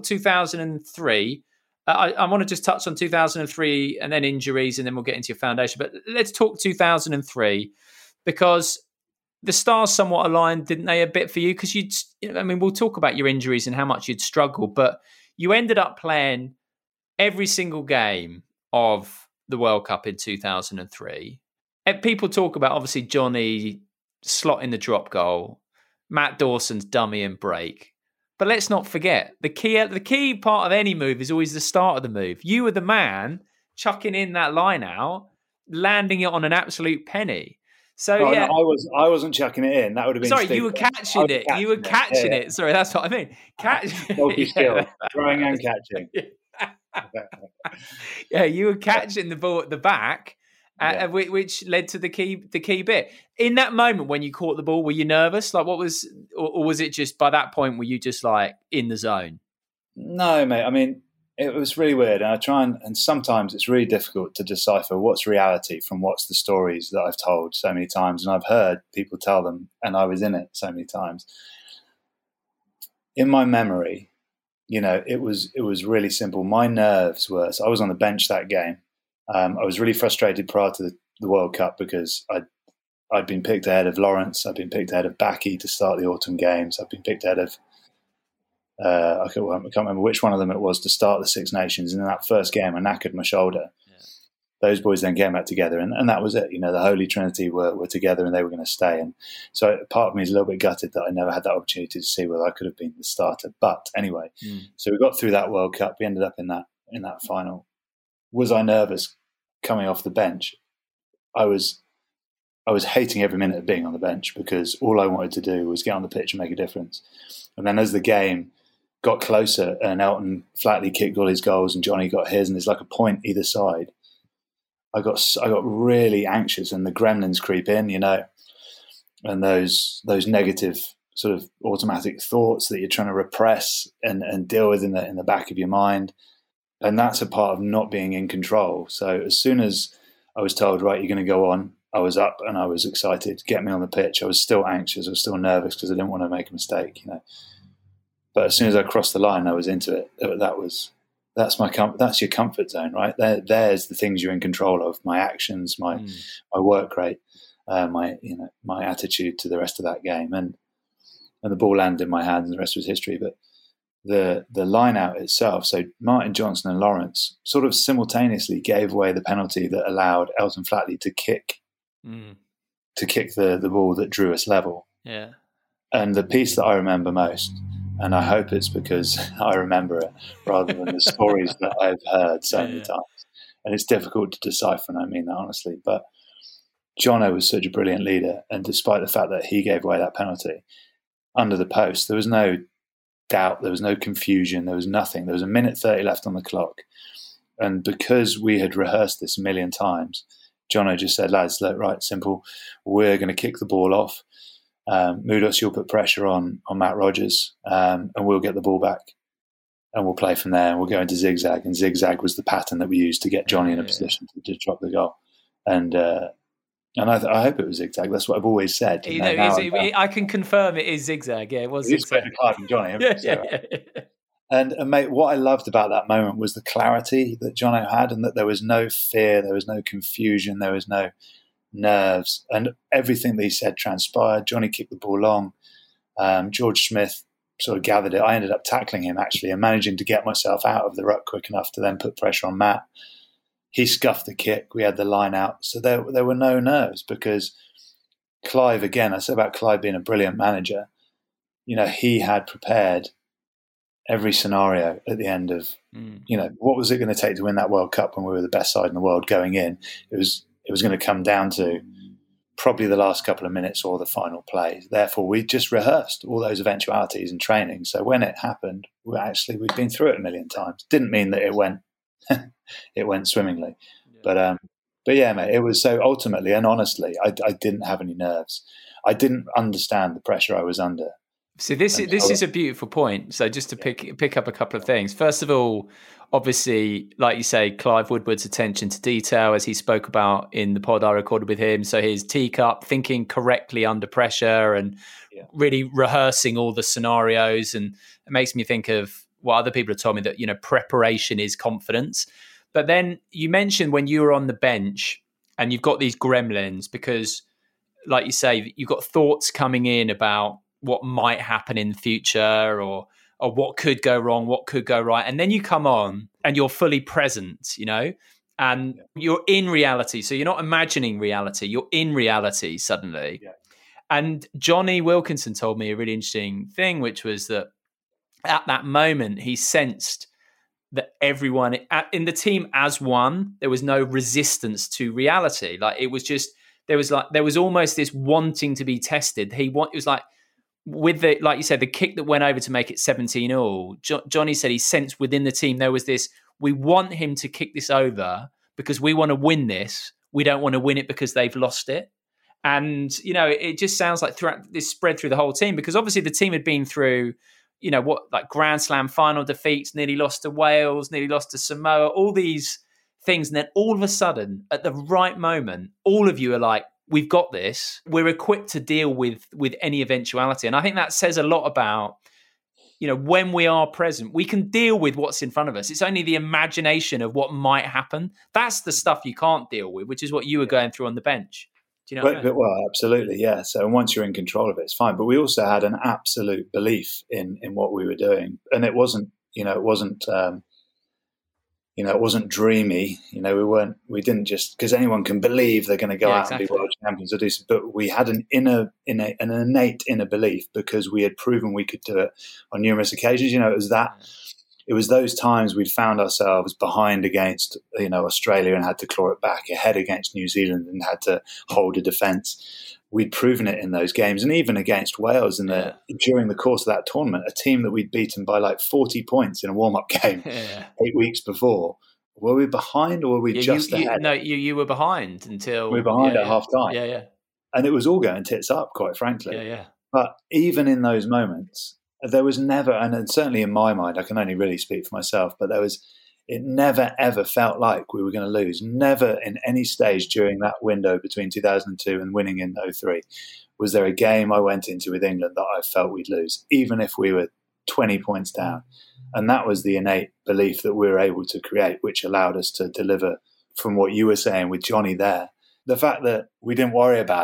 2003. I want to just touch on 2003 and then injuries, and then we'll get into your foundation. But let's talk 2003, because the stars somewhat aligned, didn't they, a bit for you? Because we'll talk about your injuries and how much you'd struggled, but you ended up playing every single game of the World Cup in 2003. And people talk about, obviously, Johnny slotting the drop goal, Matt Dawson's dummy and break. But let's not forget, the key part of any move is always the start of the move. You were the man chucking in that line out, landing it on an absolute penny. So no, I wasn't chucking it in. That would have been. Sorry, you were catching it. You were catching it. Sorry, that's what I mean. Multi-skill, throwing and catching. You were catching the ball at the back, which led to the key bit. In that moment when you caught the ball, were you nervous? Like, what was, or was it just by that point were you just like in the zone? No, mate. I mean, it was really weird, and I try and sometimes it's really difficult to decipher what's reality from what's the stories that I've told so many times, and I've heard people tell them, and I was in it so many times. In my memory, it was really simple. My nerves were. So I was on the bench that game. I was really frustrated prior to the World Cup because I'd been picked ahead of Lawrence. I'd been picked ahead of Backy to start the autumn games. I'd been picked ahead of. I can't remember which one of them it was to start the Six Nations. And in that first game, I knackered my shoulder. Yeah. Those boys then came back together, and that was it. The Holy Trinity were together, and they were going to stay. And so part of me is a little bit gutted that I never had that opportunity to see whether I could have been the starter. But anyway, so we got through that World Cup. We ended up in that final. Was I nervous coming off the bench? I was hating every minute of being on the bench because all I wanted to do was get on the pitch and make a difference. And then as the game got closer and Elton flatly kicked all his goals and Johnny got his, and there's like a point either side, I got really anxious, and the gremlins creep in, and those negative sort of automatic thoughts that you're trying to repress and deal with in the back of your mind. And that's a part of not being in control. So as soon as I was told, right, you're going to go on, I was up and I was excited. Get me on the pitch. I was still anxious. I was still nervous because I didn't want to make a mistake, But as soon as I crossed the line, I was into it. That's your comfort zone, right? There's the things you're in control of: my actions, my work rate, my attitude to the rest of that game. And and the ball landed in my hands, and the rest was history. But the line out itself, so Martin Johnson and Lawrence sort of simultaneously gave away the penalty that allowed Elton Flatley to kick the ball that drew us level. Yeah. And the piece that I remember most, and I hope it's because I remember it rather than the stories that I've heard so many times, and it's difficult to decipher, and I mean that honestly, but Jono was such a brilliant leader, and despite the fact that he gave away that penalty under the post, there was no doubt, there was no confusion, there was nothing. There was 1:30 left on the clock, and because we had rehearsed this a million times, Jono just said, lads, look, right, simple, we're going to kick the ball off. Mudos, you'll put pressure on Matt Rogers, and we'll get the ball back, and we'll play from there, and we'll go into zigzag. And zigzag was the pattern that we used to get Johnny in a position to drop the goal. And I hope it was zigzag. That's what I've always said. I can confirm it is zigzag. Yeah, it was zigzag. From Johnny. And mate, what I loved about that moment was the clarity that Jono had, and that there was no fear, there was no confusion, there was no nerves, and everything that he said transpired. Johnny kicked the ball long. George Smith sort of gathered it. I ended up tackling him actually and managing to get myself out of the ruck quick enough to then put pressure on Matt. He scuffed the kick. We had the line out. So there were no nerves, because Clive, again, I said about Clive being a brilliant manager, he had prepared every scenario at the end of, what was it going to take to win that World Cup when we were the best side in the world going in? It was going to come down to probably the last couple of minutes or the final play. Therefore, we just rehearsed all those eventualities in training. So when it happened, we'd been through it a million times. Didn't mean that it went swimmingly. Yeah. But yeah, mate, it was so ultimately and honestly, I didn't have any nerves. I didn't understand the pressure I was under. So this is a beautiful point. So just to pick up a couple of things. First of all, obviously, like you say, Clive Woodward's attention to detail, as he spoke about in the pod I recorded with him. So his teacup, thinking correctly under pressure, and really rehearsing all the scenarios. And it makes me think of what other people have told me, that, preparation is confidence. But then you mentioned when you were on the bench and you've got these gremlins, because like you say, you've got thoughts coming in about what might happen in the future, or what could go wrong, what could go right. And then you come on and you're fully present, and you're in reality. So you're not imagining reality, you're in reality suddenly. Yeah. And Johnny Wilkinson told me a really interesting thing, which was that at that moment, he sensed that everyone in the team as one, there was no resistance to reality. Like it was just, there was almost this wanting to be tested. It was like, with the, like you said, the kick that went over to make it 17-all, Johnny said he sensed within the team there was this, we want him to kick this over because we want to win this. We don't want to win it because they've lost it. And, it just sounds like throughout this spread through the whole team, because obviously the team had been through, like Grand Slam final defeats, nearly lost to Wales, nearly lost to Samoa, all these things. And then all of a sudden, at the right moment, all of you are like, we've got this. We're equipped to deal with any eventuality. And I think that says a lot about, when we are present, we can deal with what's in front of us. It's only the imagination of what might happen. That's the stuff you can't deal with, which is what you were going through on the bench. Do you know what I mean? Well, absolutely, yeah. So once you're in control of it, it's fine. But we also had an absolute belief in what we were doing. And it wasn't dreamy. We didn't just, because anyone can believe they're going to go out and be world champions or do so, but we had an innate inner belief, because we had proven we could do it on numerous occasions. It was those times we'd found ourselves behind against, Australia and had to claw it back, ahead against New Zealand and had to hold a defence. We'd proven it in those games, and even against Wales during the course of that tournament, a team that we'd beaten by like 40 points in a warm-up game 8 weeks before. Were we behind, or were we just ahead? No, you were behind until... We were behind at half-time. Yeah. And it was all going tits up, quite frankly. Yeah. But even in those moments, there was never, and certainly in my mind, I can only really speak for myself, but it never, ever felt like we were going to lose. Never in any stage during that window between 2002 and winning in 2003 was there a game I went into with England that I felt we'd lose, even if we were 20 points down. And that was the innate belief that we were able to create, which allowed us to deliver from what you were saying with Johnny there. The fact that we didn't worry about it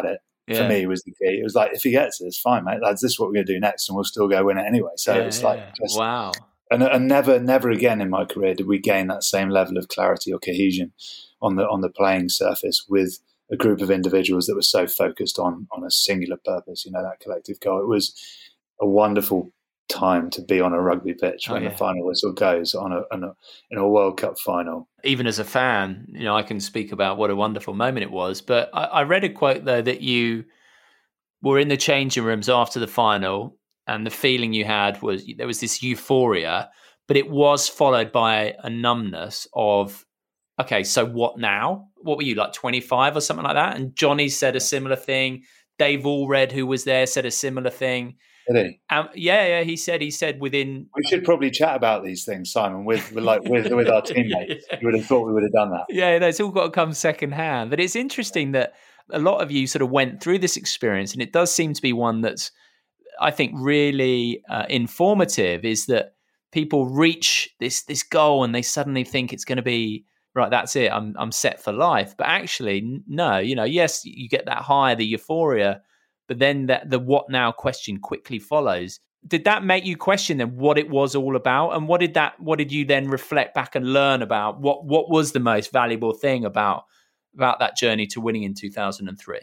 for me was the key. It was like, if he gets it, it's fine, mate. Lads, this is what we're going to do next, and we'll still go win it anyway. So it's like, just, wow. And never again in my career did we gain that same level of clarity or cohesion on the playing surface with a group of individuals that were so focused on a singular purpose. That collective goal. It was a wonderful time to be on a rugby pitch when the final whistle goes in a World Cup final. Even as a fan, I can speak about what a wonderful moment it was. But I read a quote though that you were in the changing rooms after the final, and the feeling you had was there was this euphoria, but it was followed by a numbness of, okay, so what now? What were you, like 25 or something like that? And Johnny said a similar thing. Dave Allred, who was there, said a similar thing. Did he? Yeah. He said within. We should probably chat about these things, Simon, with our teammates. You would have thought we would have done that. Yeah, it's all got to come second hand. But it's interesting that a lot of you sort of went through this experience, and it does seem to be one that's, I think, really informative. Is that people reach this goal and they suddenly think it's going to be right. That's it. I'm set for life. But actually, no. Yes, you get that high, the euphoria. But then the what now question quickly follows. Did that make you question then what it was all about? And what did you then reflect back and learn about? What was the most valuable thing about that journey to winning in 2003?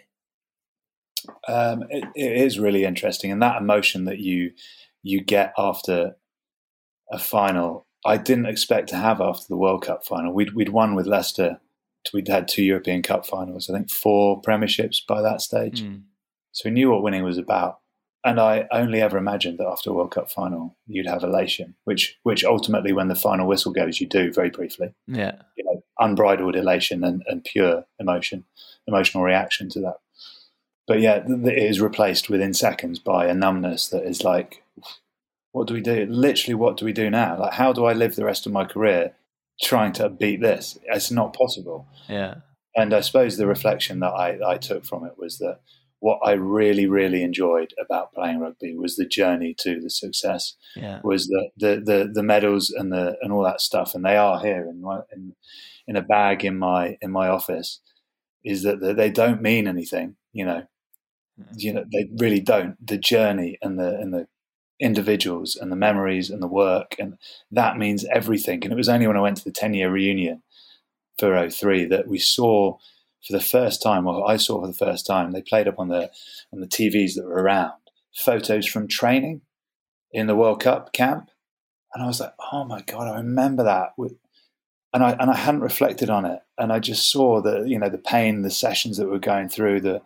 It is really interesting. And that emotion that you get after a final, I didn't expect to have after the World Cup final. We'd won with Leicester. We'd had 2 European Cup finals, I think 4 premierships by that stage. So we knew what winning was about. And I only ever imagined that after a World Cup final, you'd have elation, which ultimately, when the final whistle goes, you do very briefly. Yeah. Unbridled elation and pure emotional reaction to that. But yeah, it is replaced within seconds by a numbness that is like, what do we do? Literally, what do we do now? Like, how do I live the rest of my career trying to beat this? It's not possible. Yeah. And I suppose the reflection that I took from it was that what I really, really enjoyed about playing rugby was the journey to the success. Yeah. Was the medals and all that stuff, and they are here in a bag in my office. Is that they don't mean anything, they really don't. The journey and the individuals and the memories and the work, and that means everything. And it was only when I went to the 10-year reunion for 2003 that we saw. For the first time, I saw for the first time, they played up on the TVs that were around photos from training in the World Cup camp, and I was like, "Oh my God, I remember that." And I hadn't reflected on it, and I just saw the pain, the sessions that we were going through, the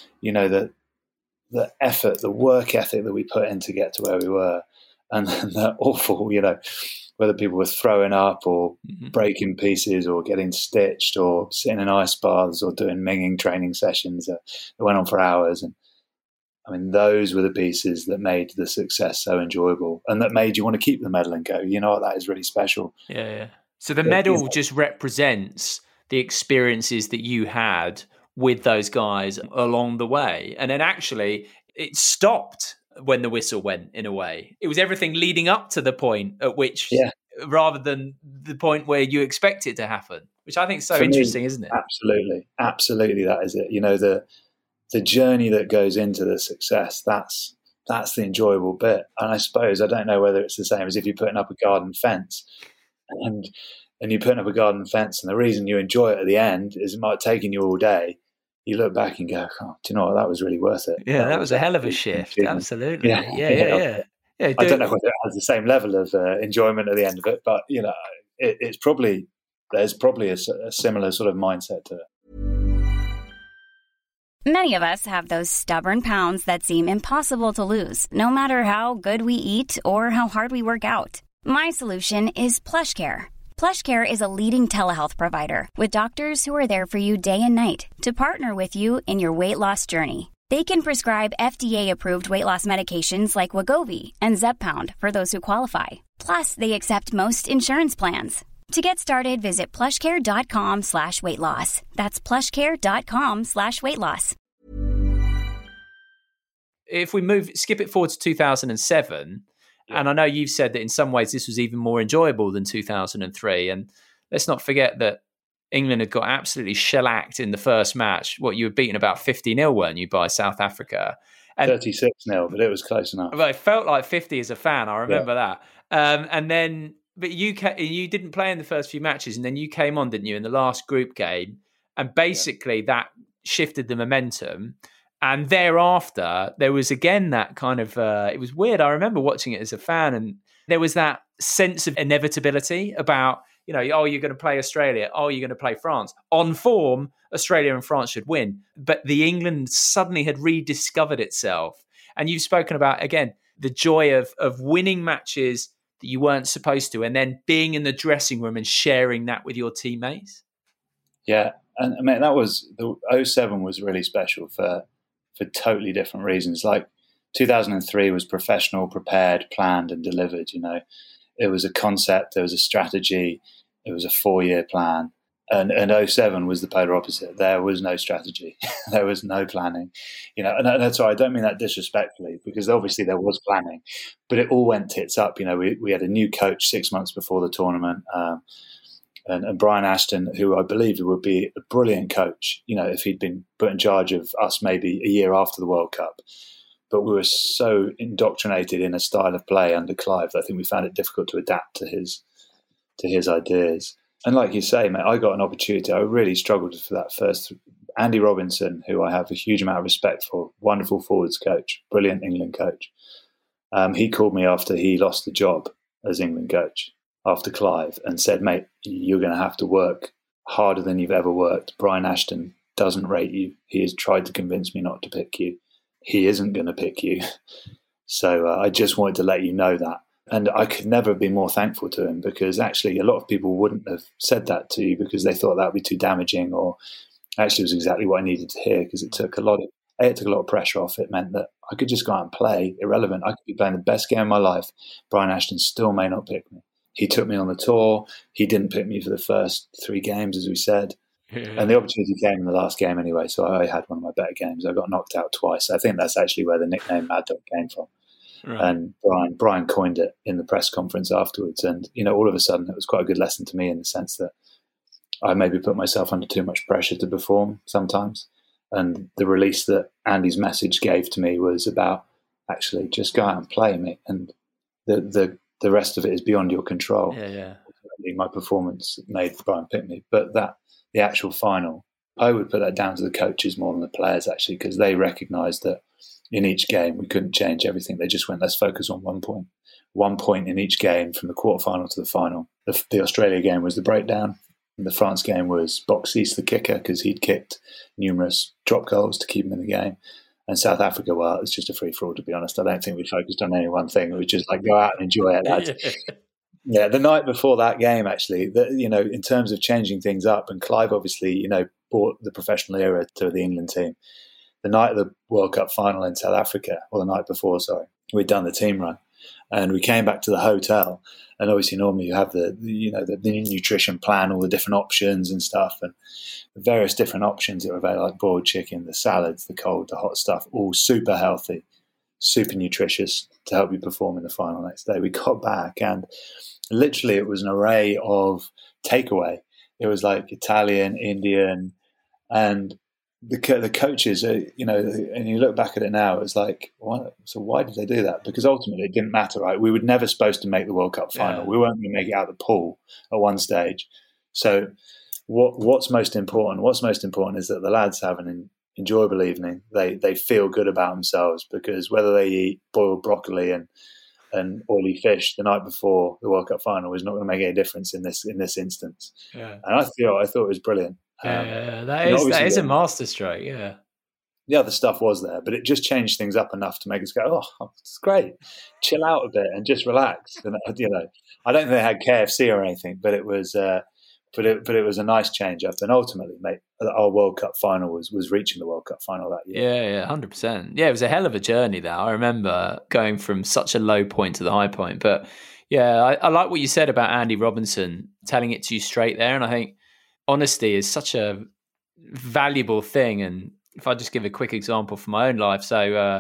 effort, the work ethic that we put in to get to where we were, and the awful, whether people were throwing up or breaking pieces or getting stitched or sitting in ice baths or doing minging training sessions that went on for hours. And I mean, those were the pieces that made the success so enjoyable and that made you want to keep the medal and go, that is really special. Yeah. So the medal just represents the experiences that you had with those guys along the way. And then actually it stopped when the whistle went, in a way. It was everything leading up to the point at which, rather than the point where you expect it to happen, which I think is so interesting, isn't it? Absolutely, that is it. The journey that goes into the success, that's the enjoyable bit. And I suppose, I don't know whether it's the same as if you're putting up a garden fence and you're putting up a garden fence, and the reason you enjoy it at the end is it might have taken you all day. You look back and go, "Oh, do you know what? That was really worth it." Yeah, that was a hell of a shift. Absolutely. Yeah. I don't know whether it has the same level of enjoyment at the end of it, but there's probably a similar sort of mindset to it. Many of us have those stubborn pounds that seem impossible to lose, no matter how good we eat or how hard we work out. My solution is PlushCare. PlushCare is a leading telehealth provider with doctors who are there for you day and night to partner with you in your weight loss journey. They can prescribe FDA-approved weight loss medications like Wegovy and Zepbound for those who qualify. Plus, they accept most insurance plans. To get started, visit plushcare.com/weightloss. That's plushcare.com/weightloss. If we skip it forward to 2007, and I know you've said that in some ways this was even more enjoyable than 2003. And let's not forget that England had got absolutely shellacked in the first match. What, you were beaten about 50-0, weren't you, by South Africa? And 36-0, but it was close enough. Well, it felt like 50 as a fan. I remember that. And then, but you didn't play in the first few matches, and then you came on, didn't you, in the last group game? And basically that shifted the momentum. And thereafter, there was again that kind of, it was weird. I remember watching it as a fan, and there was that sense of inevitability about, oh, you're going to play Australia. Oh, you're going to play France. On form, Australia and France should win. But the England suddenly had rediscovered itself. And you've spoken about, again, the joy of winning matches that you weren't supposed to, and then being in the dressing room and sharing that with your teammates. Yeah. And I mean, the 07 was really special for totally different reasons. Like 2003 was professional, prepared, planned and delivered. It was a concept, there was a strategy, it was a 4-year plan. And 07 was the polar opposite. There was no strategy. There was no planning. And that's why I don't mean that disrespectfully, because obviously there was planning, but it all went tits up. We had a new coach 6 months before the tournament, and Brian Ashton, who I believe would be a brilliant coach, if he'd been put in charge of us maybe a year after the World Cup. But we were so indoctrinated in a style of play under Clive that I think we found it difficult to adapt to his ideas. And like you say, mate, I got an opportunity. I really struggled for that first. Andy Robinson, who I have a huge amount of respect for, wonderful forwards coach, brilliant England coach. He called me after he lost the job as England coach after Clive and said, mate, you're going to have to work harder than you've ever worked. Brian Ashton doesn't rate you. He has tried to convince me not to pick you. He isn't going to pick you. So I just wanted to let you know that. And I could never be more thankful to him, because actually a lot of people wouldn't have said that to you because they thought that would be too damaging, or actually it was exactly what I needed to hear, because it took a lot of pressure off. It meant that I could just go out and play, irrelevant. I could be playing the best game of my life. Brian Ashton still may not pick me. He took me on the tour. He didn't pick me for the first 3 games, as we said. And the opportunity came in the last game anyway, so I had one of my better games. I got knocked out twice. I think that's actually where the nickname Mad Dog came from. Right. And Brian coined it in the press conference afterwards. And, all of a sudden it was quite a good lesson to me, in the sense that I maybe put myself under too much pressure to perform sometimes. And the release that Andy's message gave to me was about, actually, just go out and play, mate. And the rest of it is beyond your control. Yeah. My performance made Brian pick me. But the actual final, I would put that down to the coaches more than the players, actually, because they recognised that in each game we couldn't change everything. They just went, let's focus on 1 point. 1 point in each game from the quarterfinal to the final. The Australia game was the breakdown. And the France game was Boxies, the kicker, because he'd kicked numerous drop goals to keep him in the game. And South Africa, well, it's just a free-for-all, to be honest. I don't think we focused on any one thing. We just go out and enjoy it, lads. Yeah, the night before that game, actually, in terms of changing things up, and Clive obviously, brought the professional era to the England team. The night of the World Cup final in South Africa, or the night before, sorry, we'd done the team run, and we came back to the hotel. And obviously, normally you have the nutrition plan, all the different options and stuff, and various different options that were available, like boiled chicken, the salads, the cold, the hot stuff, all super healthy, super nutritious to help you perform in the final next day. We got back, and literally it was an array of takeaway. It was like Italian, Indian, and the coaches, and you look back at it now, it's like, what? So why did they do that? Because ultimately it didn't matter, right? We were never supposed to make the World Cup final. Yeah. We weren't going to make it out of the pool at one stage. So what's most important? What's most important is that the lads have an enjoyable evening. They feel good about themselves, because whether they eat boiled broccoli and oily fish the night before the World Cup final is not going to make any difference in this instance. Yeah. And I thought it was brilliant. That is a masterstroke. Yeah. The other stuff was there, but it just changed things up enough to make us go, oh, it's great. Chill out a bit and just relax. And I don't think they had KFC or anything, but it was, but it was a nice change up. And ultimately, mate, our World Cup final was reaching the World Cup final that year. Yeah, 100%. Yeah, it was a hell of a journey there. I remember going from such a low point to the high point. But yeah, I like what you said about Andy Robinson telling it to you straight there. And I think honesty is such a valuable thing. And if I just give a quick example from my own life. So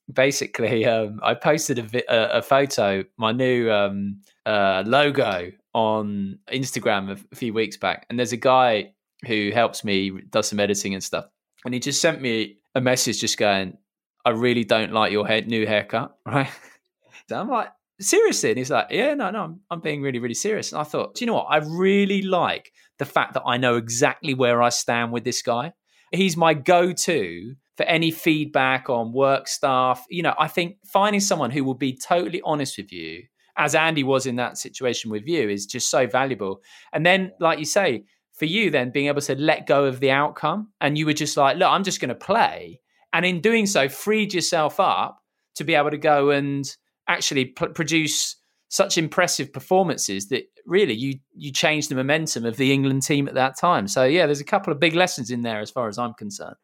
basically, I posted a photo, my new logo on Instagram a few weeks back, and there's a guy who helps me, does some editing and stuff, and he just sent me a message just going, I really don't like your new haircut, right? So I'm like, seriously? And he's like, yeah, no, I'm being really, really serious. And I thought, do you know what? I really like the fact that I know exactly where I stand with this guy. He's my go-to for any feedback on work stuff. You know, I think finding someone who will be totally honest with you, as Andy was in that situation with you, is just so valuable. And then, like you say, for you then being able to let go of the outcome, and you were just like, look, I'm just going to play. And in doing so, freed yourself up to be able to go and actually produce such impressive performances that really you changed the momentum of the England team at that time. So, yeah, there's a couple of big lessons in there as far as I'm concerned.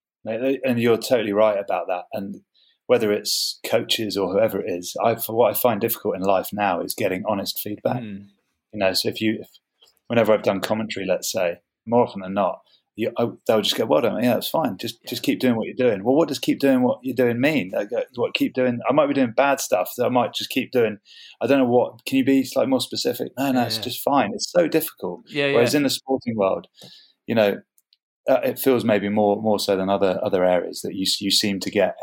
And you're totally right about that. And whether it's coaches or whoever it is, what I find difficult in life now is getting honest feedback. You know, so whenever I've done commentary, let's say, more often than not, they'll just go, well done, yeah, it's fine. Just keep doing what you're doing. Well, what does keep doing what you're doing mean? What keep doing? I might be doing bad stuff, so I might just keep doing. I don't know what. Can you be like more specific? No, it's just fine. It's so difficult. Whereas in the sporting world, you know, it feels maybe more so than other areas that you seem to get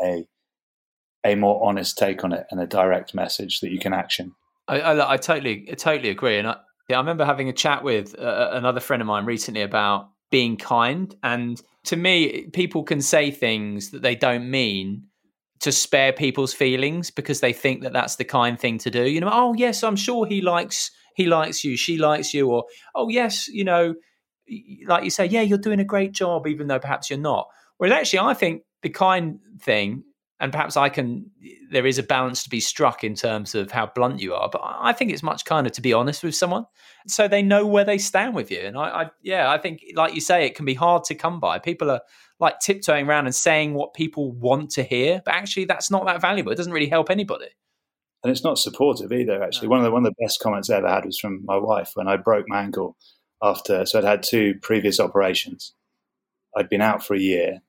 a more honest take on it and a direct message that you can action. I totally agree. And I remember having a chat with another friend of mine recently about being kind. And to me, people can say things that they don't mean to spare people's feelings because they think that that's the kind thing to do. You know, oh yes, I'm sure he likes you, she likes you, or oh yes, you know, like you say, yeah, you're doing a great job, even though perhaps you're not. Whereas actually, I think the kind thing, and perhaps there is a balance to be struck in terms of how blunt you are, but I think it's much kinder to be honest with someone so they know where they stand with you. And I think, like you say, it can be hard to come by. People are like tiptoeing around and saying what people want to hear, but actually that's not that valuable. It doesn't really help anybody. And it's not supportive either, actually. No. One of the best comments I ever had was from my wife when I broke my ankle so I'd had 2 previous operations. I'd been out for a year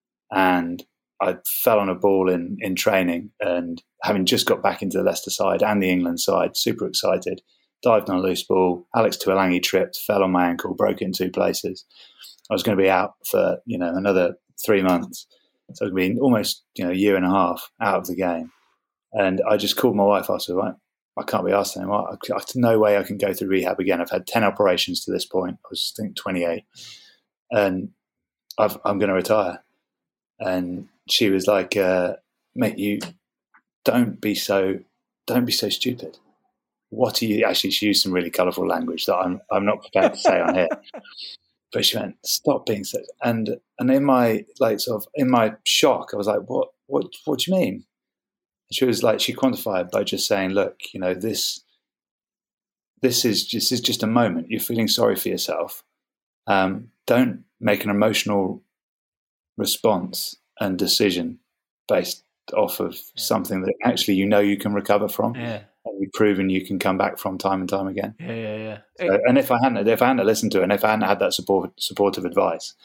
and I fell on a ball in training, and having just got back into the Leicester side and the England side, super excited, dived on a loose ball. Alex Tuolangi tripped, fell on my ankle, broke it in 2 places. I was going to be out for, you know, another 3 months. So I'd been almost, you know, a year and a half out of the game. And I just called my wife. I said, right, I can't be asked anymore. There's no way I can go through rehab again. I've had 10 operations to this point. I was, I think, 28. And I'm going to retire. And she was like, mate, you don't be so stupid. What are you? Actually, she used some really colourful language that I'm not prepared to say on here. But she went, stop being so. And in my in my shock, I was like, what do you mean? And she was like, she quantified by just saying, look, you know, this is just a moment. You're feeling sorry for yourself. Don't make an emotional response and decision based off of something that actually you know you can recover from, and you've proven you can come back from time and time again. So, and if I hadn't listened to it, and if I hadn't had that supportive advice,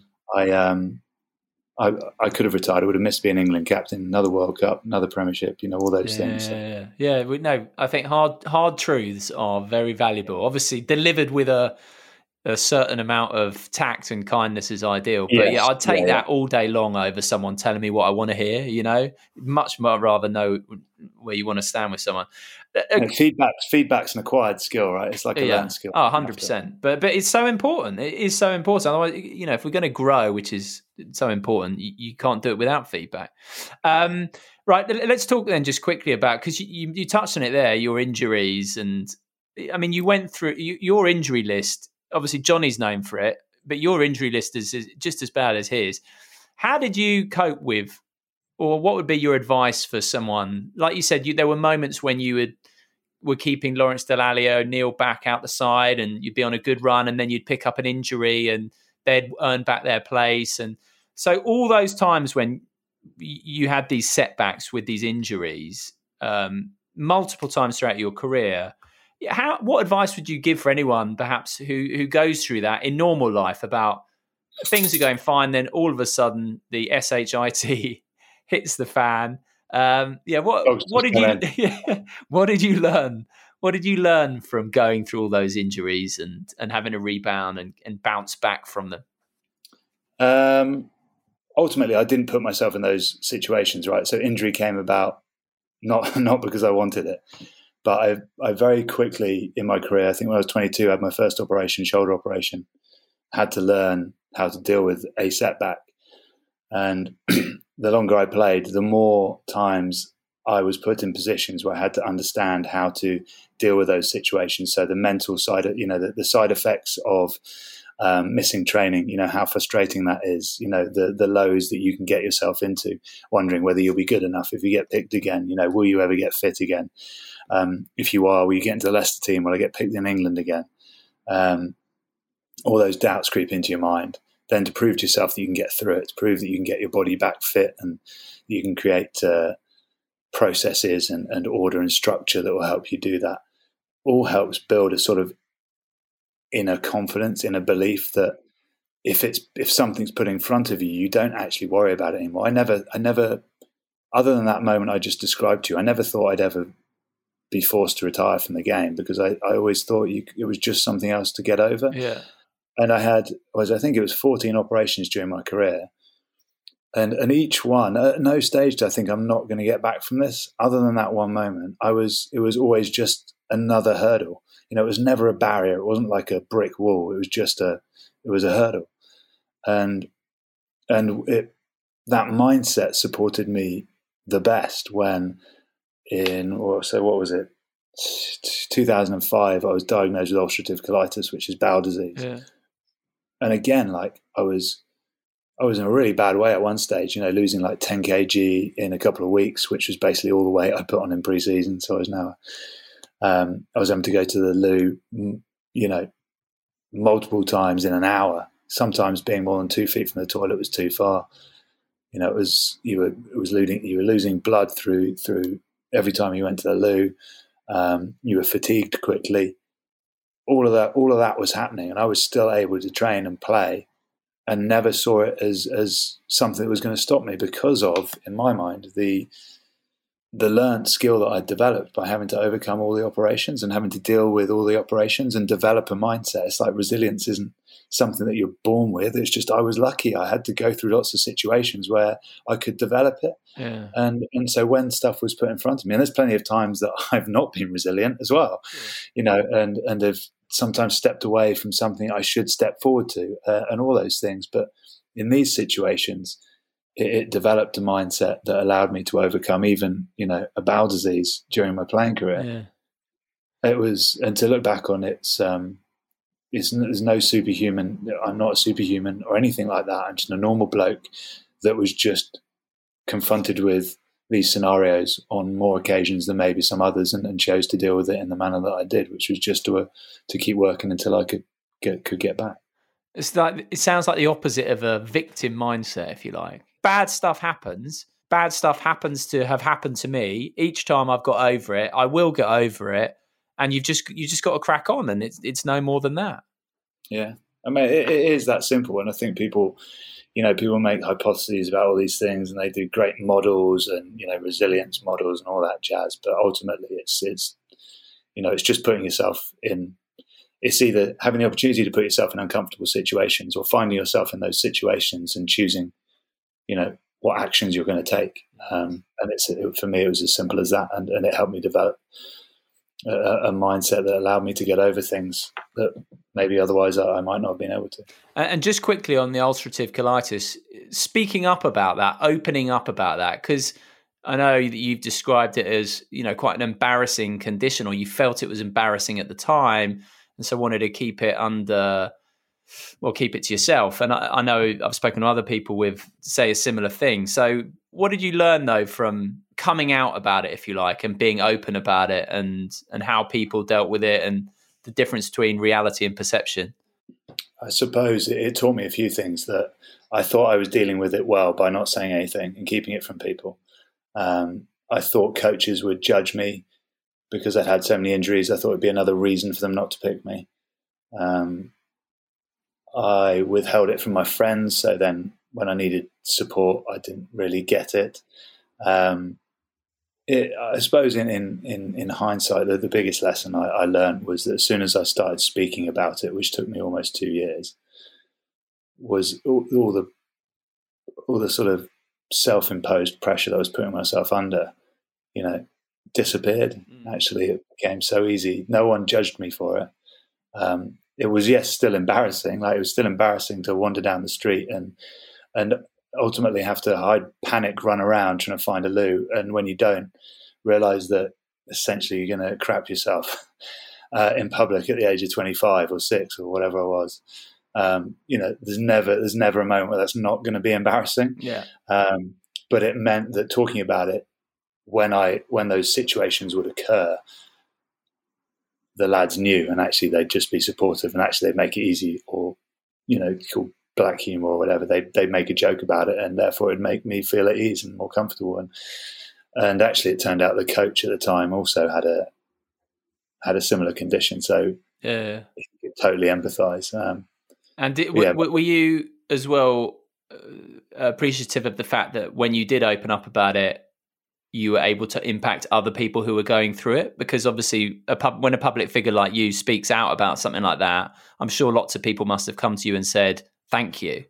I could have retired. I would have missed being England captain, another World Cup, another Premiership, you know, all those things. No, I think hard truths are very valuable. Obviously, delivered with a certain amount of tact and kindness is ideal. But I'd take that all day long over someone telling me what I want to hear, you know. Much more rather know where you want to stand with someone. Feedback's an acquired skill, right? It's like a learned skill. Oh, 100%. But it's so important. It is so important. Otherwise, you know, if we're going to grow, which is so important, you can't do it without feedback. Right, let's talk then just quickly about, because you touched on it there, your injuries. And I mean, you went through your injury list. Obviously, Johnny's known for it, but your injury list is just as bad as his. How did you cope with, or what would be your advice for someone? Like you said, there were moments when you were keeping Lawrence Dallaglio, Neil back out the side, and you'd be on a good run, and then you'd pick up an injury, and they'd earn back their place. And so all those times when you had these setbacks with these injuries, multiple times throughout your career, what advice would you give for anyone perhaps who goes through that in normal life, about things are going fine, then all of a sudden the SHIT hits the fan? What did you learn What did you learn from going through all those injuries and having a rebound and bounce back from them? Ultimately, I didn't put myself in those situations, right? So injury came about not because I wanted it, but I very quickly in my career, I think when I was 22, I had my first operation, shoulder operation, had to learn how to deal with a setback. And the longer I played, the more times I was put in positions where I had to understand how to deal with those situations. So the mental side, the side effects of missing training, how frustrating that is, the lows that you can get yourself into, wondering whether you'll be good enough if you get picked again, will you ever get fit again? If you are, will you get into the Leicester team? Will I get picked in England again? All those doubts creep into your mind. Then to prove to yourself that you can get through it, to prove that you can get your body back fit and you can create processes and order and structure that will help you do that, all helps build a sort of inner confidence, inner belief that if something's put in front of you, you don't actually worry about it anymore. I never, other than that moment I just described to you, I never thought I'd ever be forced to retire from the game, because I always thought it was just something else to get over. Yeah. And I think it was 14 operations during my career. And each one, at no stage did I think I'm not going to get back from this. Other than that one moment, it was always just another hurdle. It was never a barrier. It wasn't like a brick wall. It was just it was a hurdle. And that mindset supported me the best when what was it? 2005, I was diagnosed with ulcerative colitis, which is bowel disease. Yeah. And again, I was in a really bad way at one stage, losing like 10 kg in a couple of weeks, which was basically all the weight I put on in pre-season. So I was having to go to the loo, multiple times in an hour. Sometimes being more than 2 feet from the toilet was too far. You were losing blood through every time you went to the loo. You were fatigued quickly. All of that was happening, and I was still able to train and play, and never saw it as something that was going to stop me because of, in my mind, the learned skill that I developed by having to overcome all the operations and having to deal with all the operations and develop a mindset. It's like resilience isn't something that you're born with. It's just I was lucky. I had to go through lots of situations where I could develop it. Yeah. And so when stuff was put in front of me, and there's plenty of times that I've not been resilient as well, and have sometimes stepped away from something I should step forward to, and all those things. But in these situations, it developed a mindset that allowed me to overcome even, a bowel disease during my playing career. Yeah. It was, and to look back on it, there's no superhuman. I'm not a superhuman or anything like that. I'm just a normal bloke that was just confronted with these scenarios on more occasions than maybe some others, and chose to deal with it in the manner that I did, which was just to keep working until I could get back. It sounds like the opposite of a victim mindset, if you like. Bad stuff happens. Bad stuff happens to have happened to me. Each time I've got over it, I will get over it, and you just got to crack on, and it's no more than that. Yeah, I mean, it is that simple, and I think people make hypotheses about all these things, and they do great models and resilience models and all that jazz. But ultimately, it's just putting yourself in. It's either having the opportunity to put yourself in uncomfortable situations, or finding yourself in those situations and choosing, what actions you're going to take. And for me, it was as simple as that, and it helped me develop a mindset that allowed me to get over things that maybe otherwise I might not have been able to. And just quickly on the ulcerative colitis, speaking up about that, opening up about that, because I know that you've described it as, quite an embarrassing condition, or you felt it was embarrassing at the time, and so wanted to keep it keep it to yourself. And I know I've spoken to other people with say a similar thing. So what did you learn though from coming out about it, if you like, and being open about it, and how people dealt with it, and the difference between reality and perception? I suppose it taught me a few things. That I thought I was dealing with it well by not saying anything and keeping it from people. I thought coaches would judge me because I'd had so many injuries. I thought it'd be another reason for them not to pick me. I withheld it from my friends, so then when I needed support, I didn't really get it. I suppose in hindsight, the biggest lesson I learned was that as soon as I started speaking about it, which took me almost 2 years, was all the sort of self-imposed pressure that I was putting myself under, disappeared. Actually, it became so easy. No one judged me for it. It was, yes, still embarrassing. Like, it was still embarrassing to wander down the street and ultimately have to hide, panic, run around trying to find a loo. And when you don't, realize that essentially you're going to crap yourself in public at the age of 25 or 6 or whatever I was. There's never a moment where that's not going to be embarrassing. Yeah. But it meant that talking about it, when those situations would occur, the lads knew, and actually they'd just be supportive, and actually they'd make it easy, or called black humor or whatever. They'd make a joke about it, and therefore it'd make me feel at ease and more comfortable. And actually, it turned out the coach at the time also had a similar condition, so yeah, he could totally empathise. Were you as well appreciative of the fact that when you did open up about it, you were able to impact other people who were going through it? Because obviously when a public figure like you speaks out about something like that, I'm sure lots of people must have come to you and said, thank you.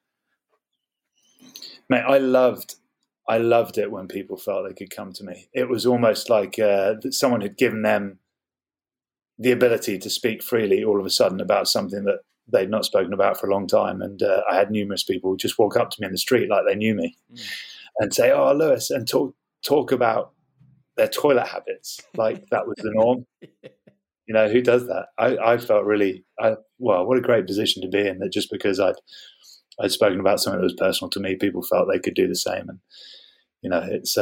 Mate, I loved it when people felt they could come to me. It was almost like someone had given them the ability to speak freely all of a sudden about something that they'd not spoken about for a long time. And I had numerous people just walk up to me in the street like they knew me and say, "Oh, Lewis," and talk about their toilet habits. Like that was the norm. Who does that? I felt really, what a great position to be in, that just because I'd spoken about something that was personal to me, people felt they could do the same. And, it's,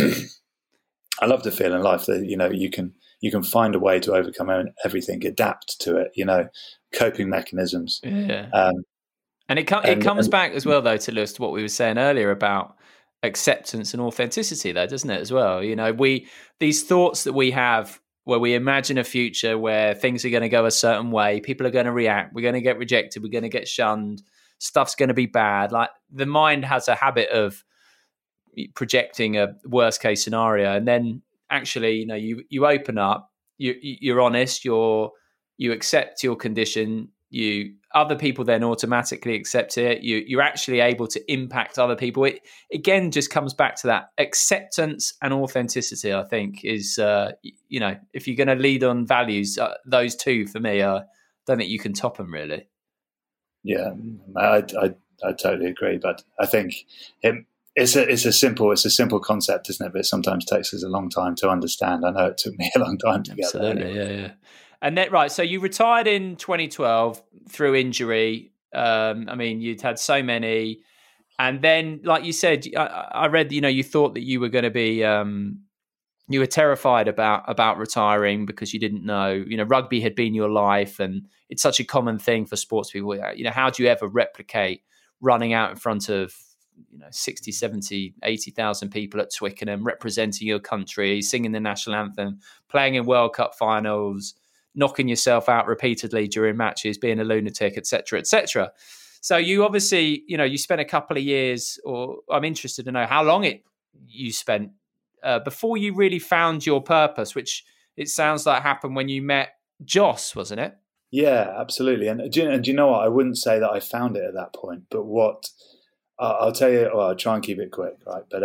I love the feel in life that, you can find a way to overcome everything, adapt to it, coping mechanisms. Yeah. And it comes back as well, though, to Lewis, to what we were saying earlier about acceptance and authenticity, though, doesn't it, as well? These thoughts that we have where we imagine a future where things are going to go a certain way, people are going to react, we're going to get rejected, we're going to get shunned, stuff's going to be bad. Like, the mind has a habit of projecting a worst case scenario, and then actually, you open up, you're honest, you accept your condition, other people then automatically accept it. You're actually able to impact other people. It again just comes back to that acceptance and authenticity. I think is if you're going to lead on values, those two for me, I don't think you can top them really. Yeah, I totally agree. But I think it's a simple concept, isn't it? But it sometimes takes us a long time to understand. I know it took me a long time to get there. Absolutely, yeah. And then, right, so you retired in 2012 through injury. You'd had so many. And then, like you said, I read, you thought that you were going to be, you were terrified about retiring because you didn't know, rugby had been your life, and it's such a common thing for sports people. How do you ever replicate running out in front of, 60, 70, 80,000 people at Twickenham, representing your country, singing the national anthem, playing in World Cup finals, knocking yourself out repeatedly during matches, being a lunatic, etc., etc. So you obviously, you spent a couple of years, or I'm interested to know how long you spent before you really found your purpose, which it sounds like happened when you met Joss, wasn't it? Yeah, absolutely. And do you know what? I wouldn't say that I found it at that point, but what I'll tell you, I'll try and keep it quick, right? But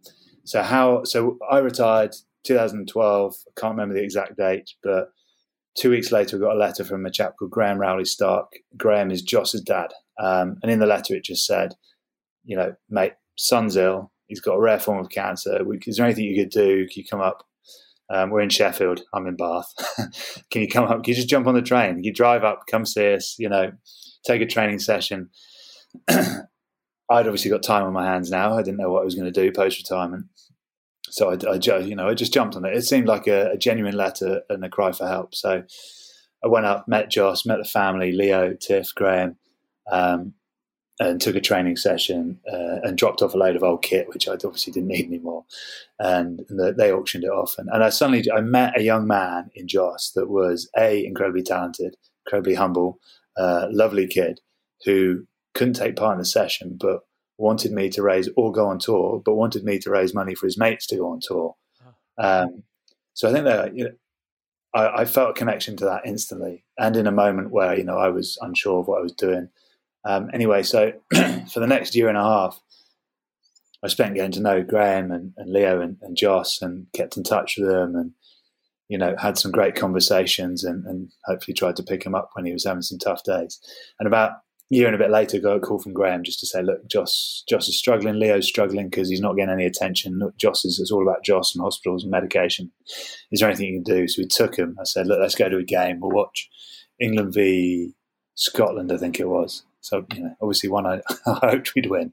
so I retired 2012. I can't remember the exact date, but 2 weeks later, we got a letter from a chap called Graham Rowley-Stark. Graham is Joss's dad. And in the letter, it just said, mate, son's ill. He's got a rare form of cancer. Is there anything you could do? Can you come up? We're in Sheffield. I'm in Bath. Can you come up? Can you just jump on the train? You drive up, come see us, take a training session. I'd obviously got time on my hands now. I didn't know what I was going to do post-retirement. So I just jumped on it. It seemed like a genuine letter and a cry for help. So I went up, met Joss, met the family, Leo, Tiff, Graham, and took a training session and dropped off a load of old kit, which I obviously didn't need anymore. And they auctioned it off. And I met a young man in Joss that was incredibly talented, incredibly humble, lovely kid who couldn't take part in the session, but wanted me to go on tour, but wanted me to raise money for his mates to go on tour. So I think that I felt a connection to that instantly, and in a moment where I was unsure of what I was doing. Anyway, so for the next year and a half, I spent getting to know Graham and Leo and Joss, and kept in touch with them, and had some great conversations, and hopefully tried to pick him up when he was having some tough days. And about a year and a bit later, got a call from Graham just to say, look, Joss is struggling, Leo's struggling because he's not getting any attention. It's all about Joss and hospitals and medication. Is there anything you can do? So we took him. I said, look, let's go to a game. We'll watch England v Scotland, I think it was. So, obviously one I hoped we'd win.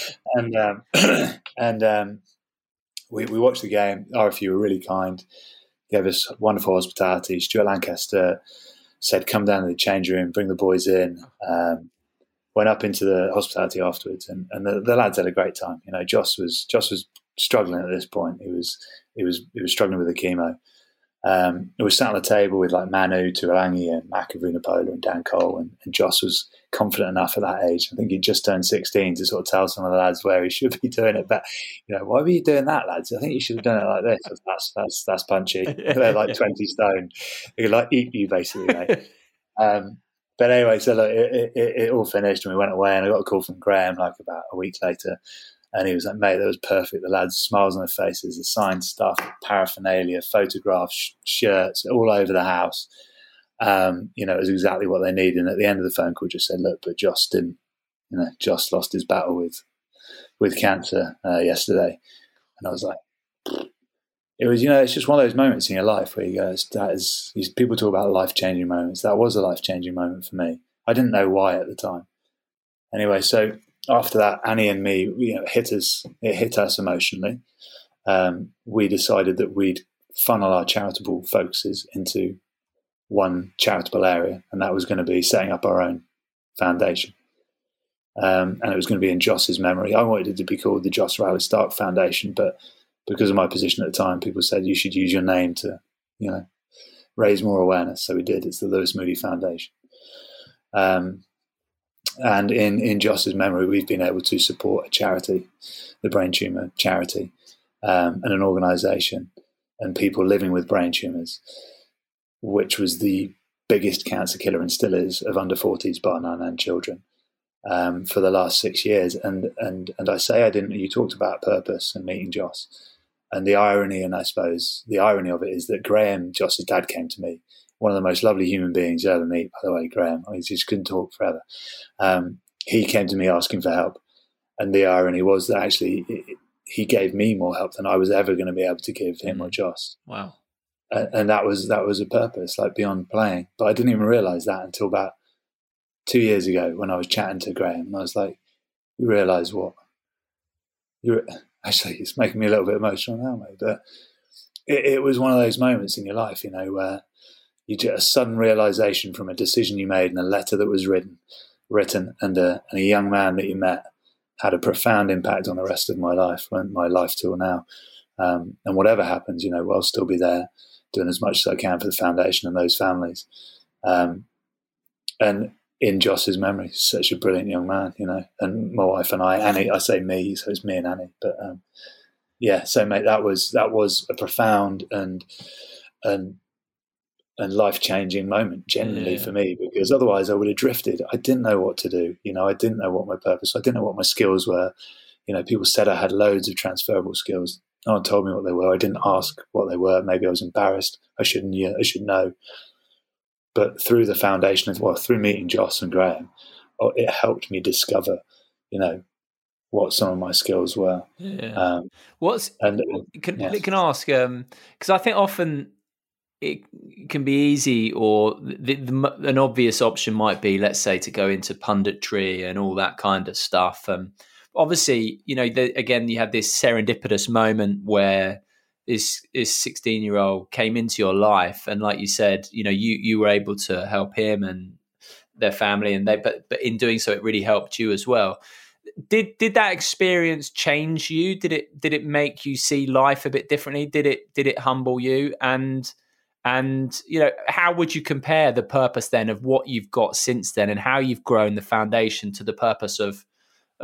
And we watched the game. RFU were really kind, gave us wonderful hospitality. Stuart Lancaster said, come down to the change room, bring the boys in. Went up into the hospitality afterwards, and the lads had a great time. Joss was struggling at this point. He was struggling with the chemo. It was sat on the table with like Manu Tuolangi and Maka Vunipola and Dan Cole, and Joss was confident enough at that age. I think he'd just turned 16 to sort of tell some of the lads where he should be doing it. But why were you doing that, lads? I think you should have done it like this. That's punchy. They're like 20 stone. They could like eat you basically, mate. But anyway, so look, it all finished, and we went away, and I got a call from Graham like about a week later, and he was like, mate, that was perfect. The lads, smiles on their faces, the signed stuff, paraphernalia, photographs, shirts, all over the house. It was exactly what they needed. And at the end of the phone call, just said, look, but Joss didn't, Joss lost his battle with cancer yesterday. And I was like, it was, it's just one of those moments in your life where you go, people talk about life-changing moments. That was a life-changing moment for me. I didn't know why at the time. Anyway, so after that, Annie and me, it hit us emotionally. We decided that we'd funnel our charitable focuses into one charitable area, and that was going to be setting up our own foundation. And it was going to be in Joss's memory. I wanted it to be called the Joss Rowley Stark Foundation, but because of my position at the time, people said you should use your name to, raise more awareness. So we did. It's the Lewis Moody Foundation. And in Joss's memory, we've been able to support a charity, the Brain Tumour Charity, and an organisation, and people living with brain tumours, which was the biggest cancer killer, and still is, of under 40s, bar none, and children, for the last 6 years. And I say I didn't. You talked about purpose and meeting Joss, and the irony, and I suppose the irony of it is that Graham, Joss's dad, came to me. One of the most lovely human beings you ever meet, by the way, Graham. He just couldn't talk forever. He came to me asking for help. And the irony was that actually he gave me more help than I was ever going to be able to give him or Joss. Wow. And that was a purpose, like beyond playing. But I didn't even realise that until about 2 years ago when I was chatting to Graham. And I was like, you realise what? Actually, it's making me a little bit emotional now, mate. But it was one of those moments in your life, where you get a sudden realization from a decision you made and a letter that was written, and a young man that you met had a profound impact on the rest of my life till now. And whatever happens, I'll still be there doing as much as I can for the foundation and those families. And in Joss's memory, such a brilliant young man, and my wife and Annie, I say me, so it's me and Annie. But so mate, that was a profound and life-changing moment, genuinely, for me, because otherwise I would have drifted. I didn't know what to do. I didn't know what my purpose. I didn't know what my skills were. People said I had loads of transferable skills. No one told me what they were. I didn't ask what they were. Maybe I was embarrassed. I should know. But through the foundation, through meeting Joss and Graham, it helped me discover, what some of my skills were. Yeah. Can I ask? Because I think often it can be easy, or an obvious option might be, let's say, to go into punditry and all that kind of stuff. Obviously, again, you had this serendipitous moment where this 16-year-old came into your life, and like you said, you were able to help him and their family, and but in doing so, it really helped you as well. Did that experience change you? Did it make you see life a bit differently? Did it humble you? And how would you compare the purpose then of what you've got since then, and how you've grown the foundation to the purpose of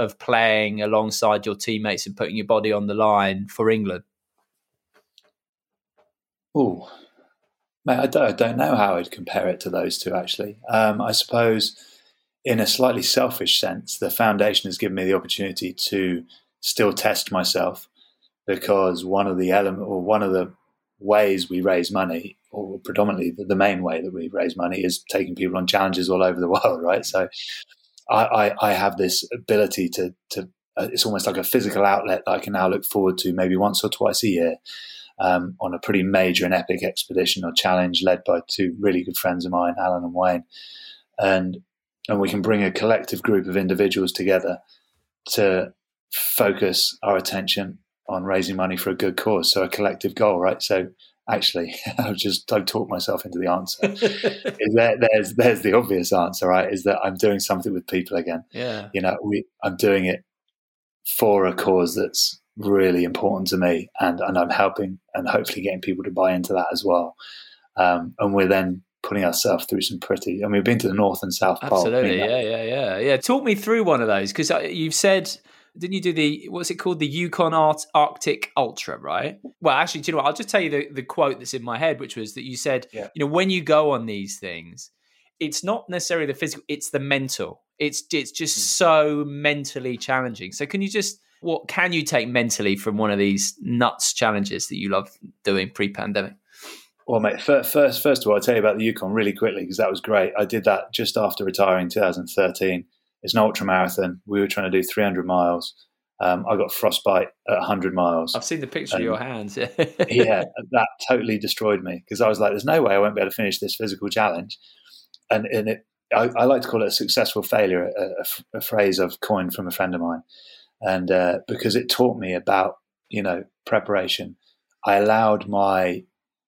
playing alongside your teammates and putting your body on the line for England? Oh, mate, I don't know how I'd compare it to those two, actually. I suppose in a slightly selfish sense, the foundation has given me the opportunity to still test myself, because one of the ways we raise money, or predominantly the main way that we raise money, is taking people on challenges all over the world, right? So I have this ability to it's almost like a physical outlet that I can now look forward to maybe once or twice a year, on a pretty major and epic expedition or challenge led by two really good friends of mine, Alan and Wayne. And we can bring a collective group of individuals together to focus our attention on raising money for a good cause. So a collective goal, right? So actually, I've talked myself into the answer. There's the obvious answer, right? Is that I'm doing something with people again. Yeah. I'm doing it for a cause that's really important to me, and I'm helping and hopefully getting people to buy into that as well. And we're then putting ourselves through some pretty. I mean, we've been to the North and South Pole. Absolutely, yeah. Talk me through one of those, because you've said, didn't you do what's it called, the Yukon Arctic Ultra, right? Well, actually, do you know what? I'll just tell you the quote that's in my head, which was that you said, when you go on these things, it's not necessarily the physical, it's the mental. It's just so mentally challenging. So what can you take mentally from one of these nuts challenges that you love doing pre-pandemic? Well, mate, first of all, I'll tell you about the Yukon really quickly, because that was great. I did that just after retiring in 2013. It's an ultra marathon. We were trying to do 300 miles. I got frostbite at 100 miles. I've seen the picture of your hands. Yeah, that totally destroyed me, because I was like, there's no way I won't be able to finish this physical challenge. And I like to call it a successful failure, a phrase I've coined from a friend of mine. And because it taught me about, preparation. I allowed my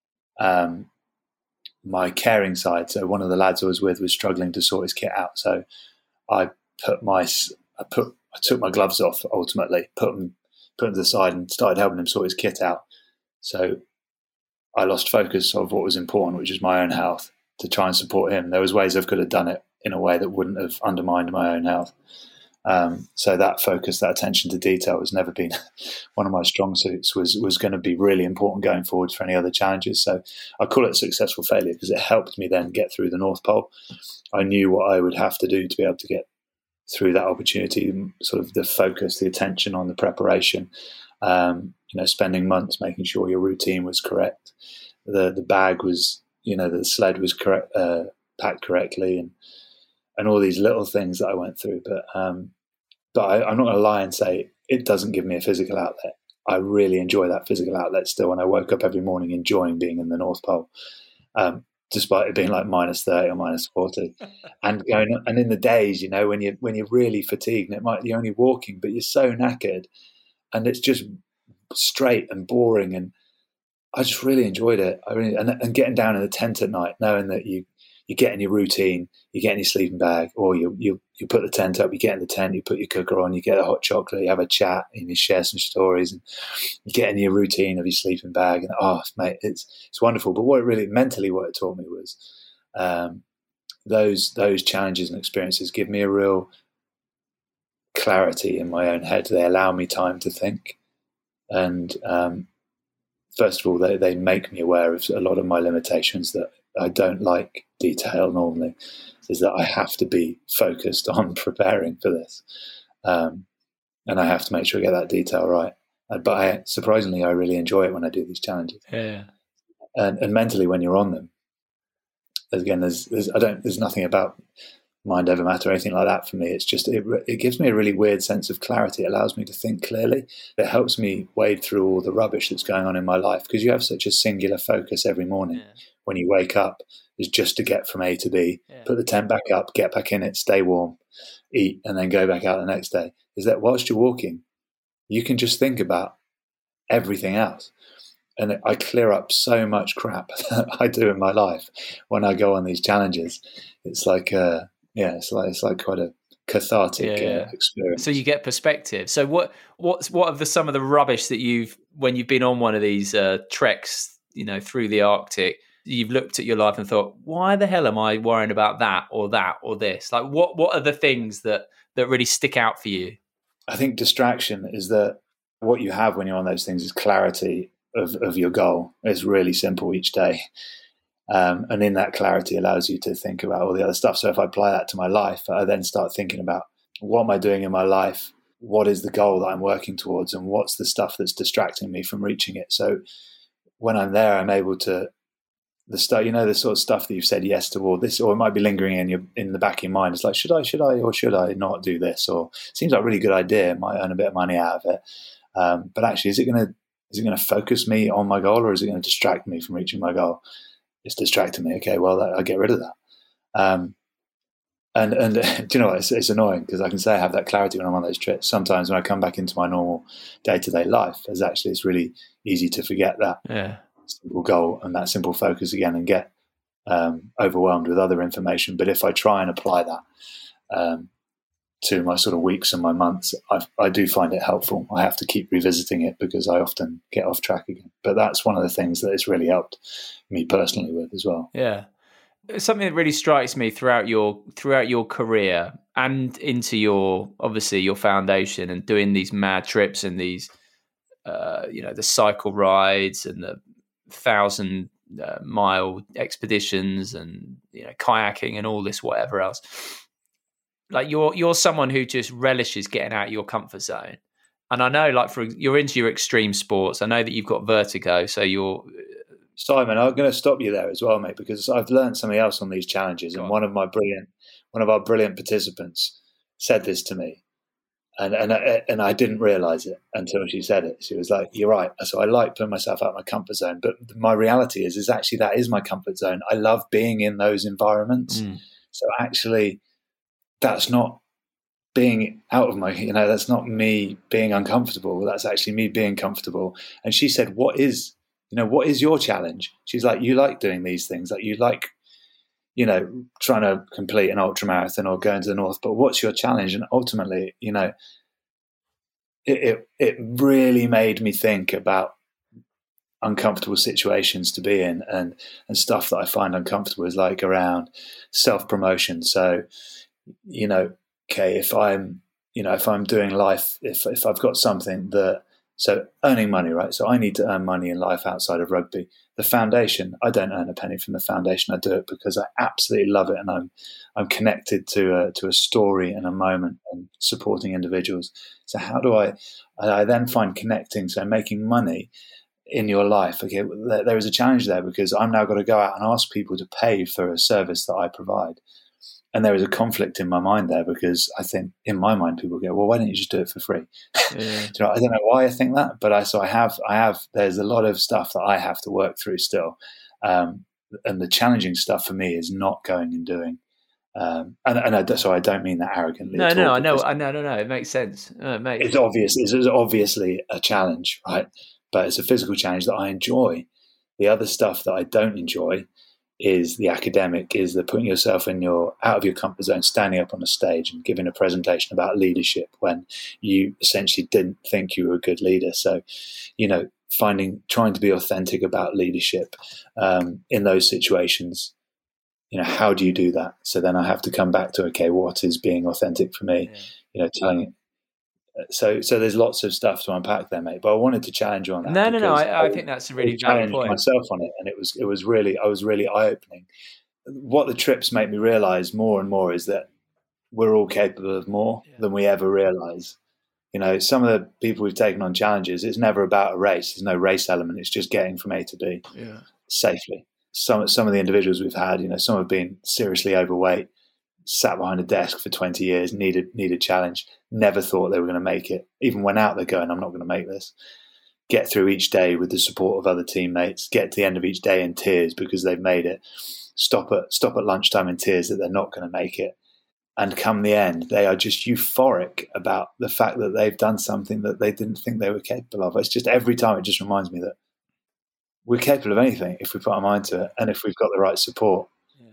caring side. So one of the lads I was with was struggling to sort his kit out. So I took my gloves off, ultimately, put them to the side and started helping him sort his kit out. So I lost focus of what was important, which is my own health, to try and support him. There was ways I could have done it in a way that wouldn't have undermined my own health. So that focus, that attention to detail has never been one of my strong suits, was going to be really important going forward for any other challenges. So I call it a successful failure, because it helped me then get through the North Pole. I knew what I would have to do to be able to get through that opportunity, sort of the focus, the attention on the preparation, spending months making sure your routine was correct. The bag was, the sled was correct, packed correctly, and all these little things that I went through. But I'm not going to lie and say it doesn't give me a physical outlet. I really enjoy that physical outlet still, and I woke up every morning enjoying being in the North Pole, despite it being like minus 30 or minus 40. And in the days, when you're really fatigued, and it might be only walking, but you're so knackered, and it's just straight and boring, and I just really enjoyed it. And getting down in the tent at night, knowing that you get in your routine, you get in your sleeping bag, or you put the tent up, you get in the tent, you put your cooker on, you get a hot chocolate, you have a chat, and you share some stories, and you get in your routine of your sleeping bag, and mate, it's wonderful. But what it taught me was those challenges and experiences give me a real clarity in my own head. They allow me time to think, and first of all, they make me aware of a lot of my limitations, that I don't like detail normally, is that I have to be focused on preparing for this. And I have to make sure I get that detail right. But surprisingly, I really enjoy it when I do these challenges. Yeah. And mentally, when you're on them, again, there's nothing about mind over matter or anything like that for me. It's just, it gives me a really weird sense of clarity. It allows me to think clearly. It helps me wade through all the rubbish that's going on in my life, because you have such a singular focus every morning. Yeah. When you wake up, is just to get from A to B, put the tent back up, get back in it, stay warm, eat, and then go back out the next day. Is that whilst you're walking, you can just think about everything else. And I clear up so much crap that I do in my life when I go on these challenges. It's like, it's like quite a cathartic experience. So you get perspective. So what are some of the rubbish that when you've been on one of these treks, through the Arctic, you've looked at your life and thought, why the hell am I worrying about that or this? Like, what are the things that really stick out for you? I think distraction is that what you have when you're on those things is clarity of your goal. It's really simple each day. And in that clarity allows you to think about all the other stuff. So if I apply that to my life, I then start thinking about, what am I doing in my life? What is the goal that I'm working towards? And what's the stuff that's distracting me from reaching it? So when I'm there, I'm able to, the sort of stuff that you've said yes to, or this, or it might be lingering in the back of your mind. It's like, should I, or should I not do this? Or it seems like a really good idea. Might earn a bit of money out of it. But actually, is it going to focus me on my goal, or is it going to distract me from reaching my goal? It's distracting me. Okay, well, I'll get rid of that. And do you know what? It's annoying because I can say I have that clarity when I'm on those trips. Sometimes when I come back into my normal day-to-day life, it's really easy to forget that simple goal and that simple focus again, and get overwhelmed with other information. But if I try and apply that to my sort of weeks and my months, I do find it helpful. I have to keep revisiting it because I often get off track again. But that's one of the things that it's really helped me personally with as well. Yeah. Something that really strikes me throughout your career and into your foundation and doing these mad trips and these, the cycle rides and the 1,000-mile expeditions and kayaking and all this whatever else. Like you're someone who just relishes getting out of your comfort zone. And I know, you're into your extreme sports. I know that you've got vertigo, so you're. Simon, I'm going to stop you there as well, mate, because I've learned something else on these challenges. And one of our brilliant participants said this to me, and I didn't realize it until she said it. She was like, "You're right." So I like putting myself out of my comfort zone, but my reality is actually that is my comfort zone. I love being in those environments. So actually, that's not being out of my, that's not me being uncomfortable. That's actually me being comfortable. And she said, what is your challenge? She's like, you like doing these things. Like you like, trying to complete an ultra marathon or going to the north, but what's your challenge? And ultimately, it really made me think about uncomfortable situations to be in and stuff that I find uncomfortable is like around self-promotion. So, okay, if I'm doing life, if I've got something so earning money, right? So I need to earn money in life outside of rugby. The foundation, I don't earn a penny from the foundation. I do it because I absolutely love it, and I'm connected to a story and a moment and supporting individuals. So how do I then find connecting? So making money in your life. Okay, there is a challenge there because I'm now got to go out and ask people to pay for a service that I provide. And there is a conflict in my mind there because I think in my mind people go, well, why don't you just do it for free? Yeah. I don't know why I think that, but I have. There's a lot of stuff that I have to work through still, and the challenging stuff for me is not going and doing. So I don't mean that arrogantly. No, I know. It makes sense. It's obvious. It's obviously a challenge, right? But it's a physical challenge that I enjoy. The other stuff that I don't enjoy is the academic, is the putting yourself out of your comfort zone, standing up on a stage and giving a presentation about leadership when you essentially didn't think you were a good leader. So, trying to be authentic about leadership in those situations, how do you do that? So then I have to come back to, okay, what is being authentic for me? Yeah. Telling it. So there's lots of stuff to unpack there, mate. But I wanted to challenge you on that. No. I think that's a really valid point. Myself on it, and I was really eye opening. What the trips make me realize more and more is that we're all capable of more than we ever realize. Some of the people we've taken on challenges, it's never about a race. There's no race element. It's just getting from A to B safely. Some of the individuals we've had, some have been seriously overweight, sat behind a desk for 20 years, needed challenge, never thought they were going to make it. Even went out there going, I'm not going to make this. Get through each day with the support of other teammates, get to the end of each day in tears because they've made it, stop at lunchtime in tears that they're not going to make it. And come the end, they are just euphoric about the fact that they've done something that they didn't think they were capable of. It's just every time it just reminds me that we're capable of anything if we put our mind to it and if we've got the right support.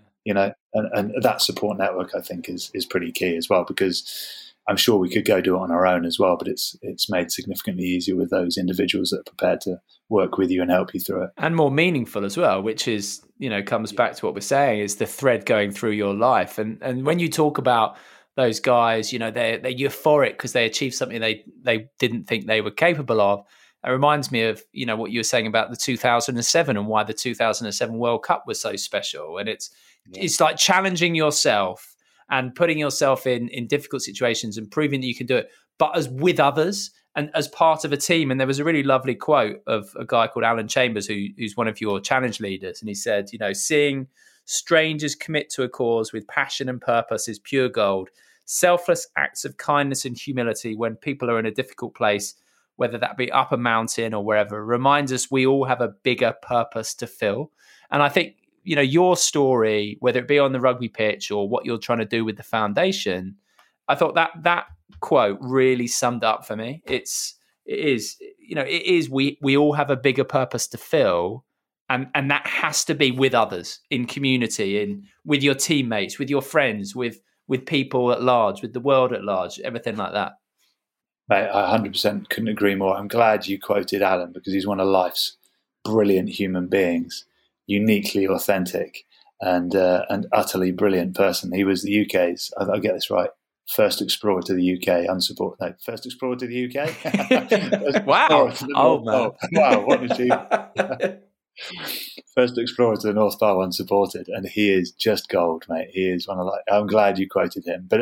And that support network, I think, is pretty key as well, because I'm sure we could go do it on our own as well, but it's made significantly easier with those individuals that are prepared to work with you and help you through it. And more meaningful as well, which is, comes back to what we're saying, is the thread going through your life. And when you talk about those guys, they're euphoric because they achieved something they didn't think they were capable of. It reminds me of, what you were saying about the 2007 and why the 2007 World Cup was so special. And it's like challenging yourself and putting yourself in difficult situations and proving that you can do it, but as with others and as part of a team. And there was a really lovely quote of a guy called Alan Chambers, who's one of your challenge leaders. And he said, seeing strangers commit to a cause with passion and purpose is pure gold. Selfless acts of kindness and humility when people are in a difficult place, whether that be up a mountain or wherever, reminds us we all have a bigger purpose to fill. And I think, your story, whether it be on the rugby pitch or what you're trying to do with the foundation, I thought that quote really summed up for me. It is we all have a bigger purpose to fill, and that has to be with others, in community, with your teammates, with your friends, with people at large, with the world at large, everything like that. Mate, I 100% couldn't agree more. I'm glad you quoted Alan, because he's one of life's brilliant human beings, uniquely authentic and utterly brilliant person. He was the UK's, I'll get this right, first explorer to the UK, first explorer to the UK? Wow. Man. Wow, what an achievement. First explorer to the North Pole unsupported, and he is just gold, mate. He is one of I'm glad you quoted him, but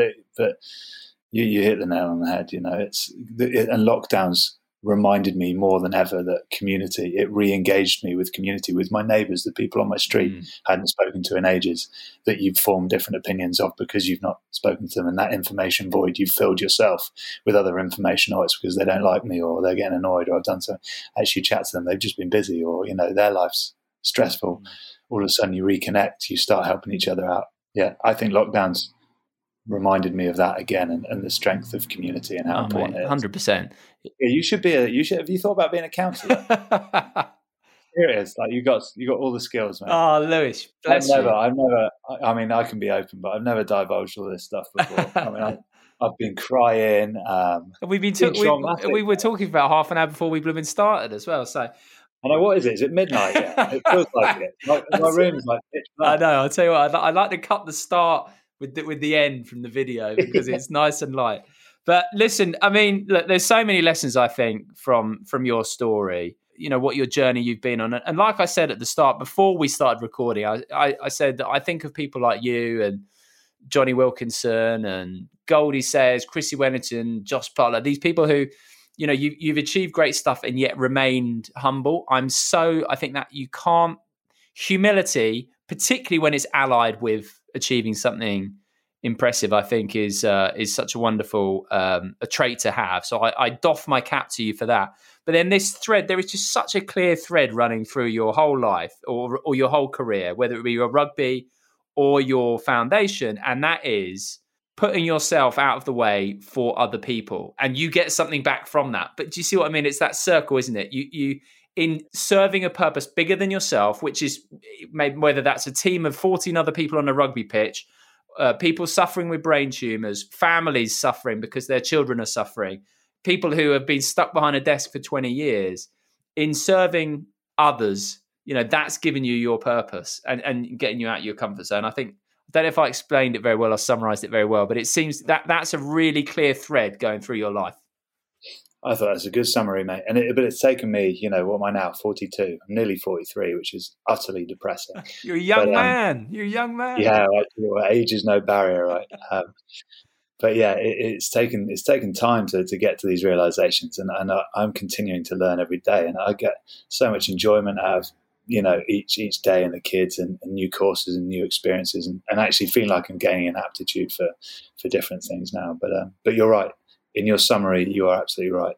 you hit the nail on the head. And lockdowns reminded me more than ever that community. It re-engaged me with community, with my neighbours, the people on my street I hadn't spoken to in ages, that you've formed different opinions of because you've not spoken to them, and that information void you've filled yourself with other information, or it's because they don't like me, or they're getting annoyed, or I've done something. Actually chat to them, they've just been busy, or their life's stressful. All of a sudden you reconnect, you start helping each other out. Yeah, I think lockdowns reminded me of that again, and the strength of community and how important it is. 100%. Yeah, you should be have you thought about being a counsellor? Here it is. Like you got all the skills, man. Oh, Lewis, bless you. I mean, I can be open, but I've never divulged all this stuff before. I mean, I've been crying. We were talking about half an hour before we even started as well. So, I know, what is it? Is it midnight yet? It feels like it. My room is like pitch black. I know. I'll tell you what. I like to cut the start with the end from the video because it's nice and light. But listen, I mean, look, there's so many lessons I think from your story. What your journey you've been on, and like I said at the start, before we started recording, I said that I think of people like you and Johnny Wilkinson and Goldie Sayers, Chrissy Wellington, Josh Butler. These people who, you've achieved great stuff and yet remained humble. I think that you can't, humility, particularly when it's allied with achieving something impressive, I think is such a wonderful a trait to have. So I doff my cap to you for that. But then this thread, there is just such a clear thread running through your whole life or your whole career, whether it be your rugby or your foundation, and that is putting yourself out of the way for other people, and you get something back from that. But do you see what I mean? It's that circle, isn't it? You in serving a purpose bigger than yourself, which is maybe whether that's a team of 14 other people on a rugby pitch, people suffering with brain tumours, families suffering because their children are suffering, people who have been stuck behind a desk for 20 years, in serving others, that's giving you your purpose and getting you out of your comfort zone. I don't know if I explained it very well or summarised it very well, but it seems that's a really clear thread going through your life. I thought that's a good summary, mate. But it's taken me, what am I now? 42. I'm nearly 43, which is utterly depressing. You're a young man. You're a young man. Yeah, age is no barrier, right? But yeah, it's taken time to get to these realizations, and I'm continuing to learn every day, and I get so much enjoyment out of each day and the kids and new courses and new experiences, and actually feel like I'm gaining an aptitude for different things now. But you're right. In your summary, you are absolutely right.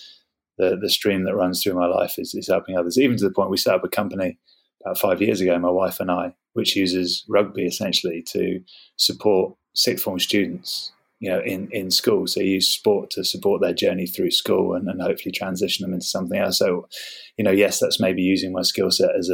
The stream that runs through my life is helping others, even to the point we set up a company about 5 years ago, my wife and I, which uses rugby essentially to support sixth form students, in school. So you use sport to support their journey through school and hopefully transition them into something else. So, yes, that's maybe using my skill set as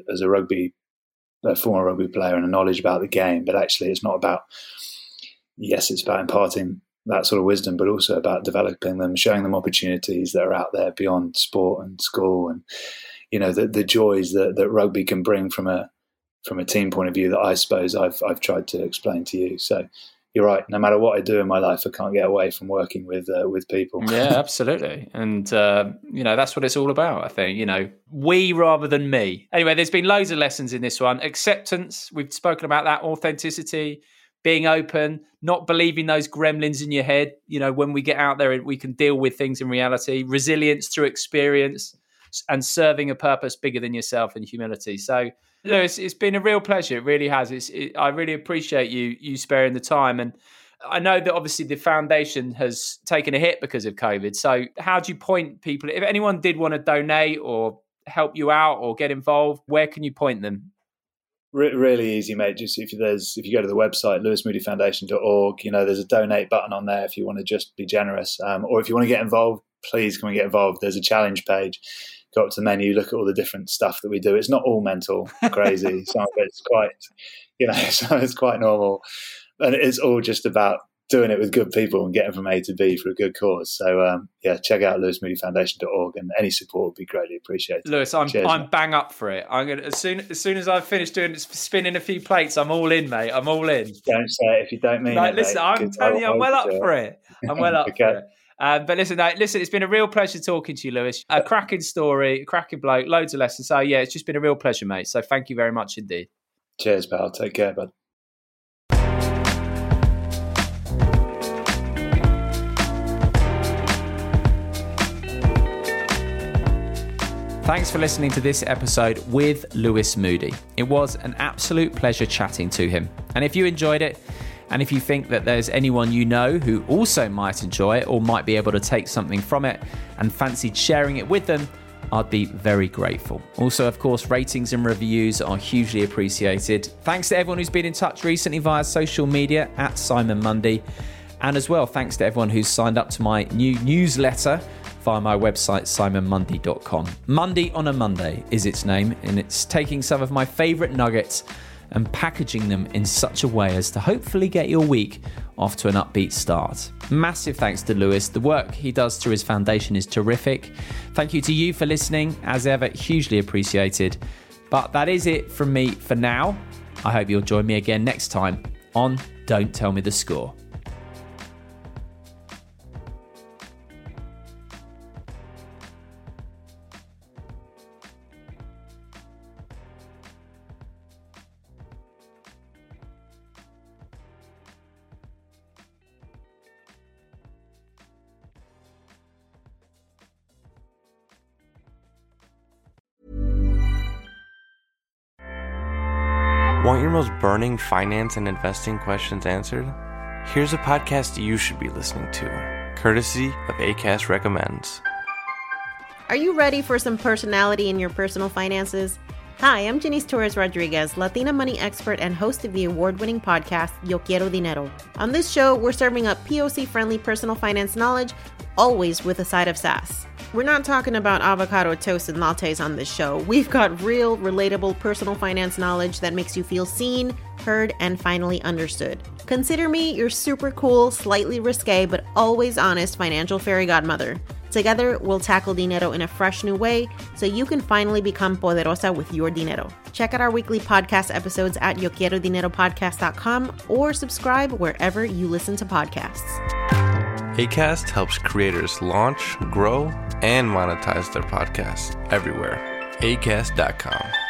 a former rugby player and a knowledge about the game, but actually it's not about, yes, it's about imparting that sort of wisdom, but also about developing them, showing them opportunities that are out there beyond sport and school, and the joys that rugby can bring from a team point of view that I suppose I've tried to explain to you. So you're right. No matter what I do in my life, I can't get away from working with people. Yeah, absolutely. And, that's what it's all about, I think, we rather than me. Anyway, there's been loads of lessons in this one. Acceptance, we've spoken about that. Authenticity, being open, not believing those gremlins in your head. When we get out there, we can deal with things in reality. Resilience through experience and serving a purpose bigger than yourself, and humility. So, Lewis, it's been a real pleasure. It really has. I really appreciate you sparing the time. And I know that obviously the foundation has taken a hit because of COVID. So how do you point people, if anyone did want to donate or help you out or get involved, where can you point them? Really easy, mate. Just if you go to the website, lewismoodyfoundation.org, there's a donate button on there if you want to just be generous. Or if you want to get involved, please come and get involved. There's a challenge page. Go up to the menu, look at all the different stuff that we do. It's not all mental crazy. Some of it's quite, some of it's quite normal. And it's all just about doing it with good people and getting from A to B for a good cause. So, check out lewismoodyfoundation.org, and any support would be greatly appreciated. Lewis, I'm bang up for it. I'm gonna as soon as I've finished spinning a few plates, I'm all in, mate. I'm all in. Don't say it if you don't mean it. Listen, mate, I'm telling you, I'm well up for it. I'm well up okay. for it. But listen, it's been a real pleasure talking to you, Lewis. A cracking story, a cracking bloke, loads of lessons. So, it's just been a real pleasure, mate. So thank you very much indeed. Cheers, pal. Take care, bud. Thanks for listening to this episode with Lewis Moody. It was an absolute pleasure chatting to him. And if you enjoyed it, and if you think that there's anyone you know who also might enjoy it or might be able to take something from it and fancied sharing it with them, I'd be very grateful. Also, of course, ratings and reviews are hugely appreciated. Thanks to everyone who's been in touch recently via social media at Simon Mundy. And as well, thanks to everyone who's signed up to my new newsletter via my website, simonmundy.com. Mundy on a Monday is its name, and it's taking some of my favourite nuggets and packaging them in such a way as to hopefully get your week off to an upbeat start. Massive thanks to Lewis. The work he does through his foundation is terrific. Thank you to you for listening. As ever, hugely appreciated. But that is it from me for now. I hope you'll join me again next time on Don't Tell Me the Score. Want your most burning finance and investing questions answered? Here's a podcast you should be listening to, courtesy of Acast Recommends. Are you ready for some personality in your personal finances? Hi, I'm Janice Torres Rodriguez, Latina money expert and host of the award-winning podcast, Yo Quiero Dinero. On this show, we're serving up POC-friendly personal finance knowledge, always with a side of sass. We're not talking about avocado toast and lattes on this show. We've got real, relatable personal finance knowledge that makes you feel seen, heard, and finally understood. Consider me your super cool, slightly risque, but always honest financial fairy godmother. Together, we'll tackle dinero in a fresh new way so you can finally become poderosa with your dinero. Check out our weekly podcast episodes at yoquierodineropodcast.com or subscribe wherever you listen to podcasts. Acast helps creators launch, grow, and monetize their podcasts everywhere. Acast.com.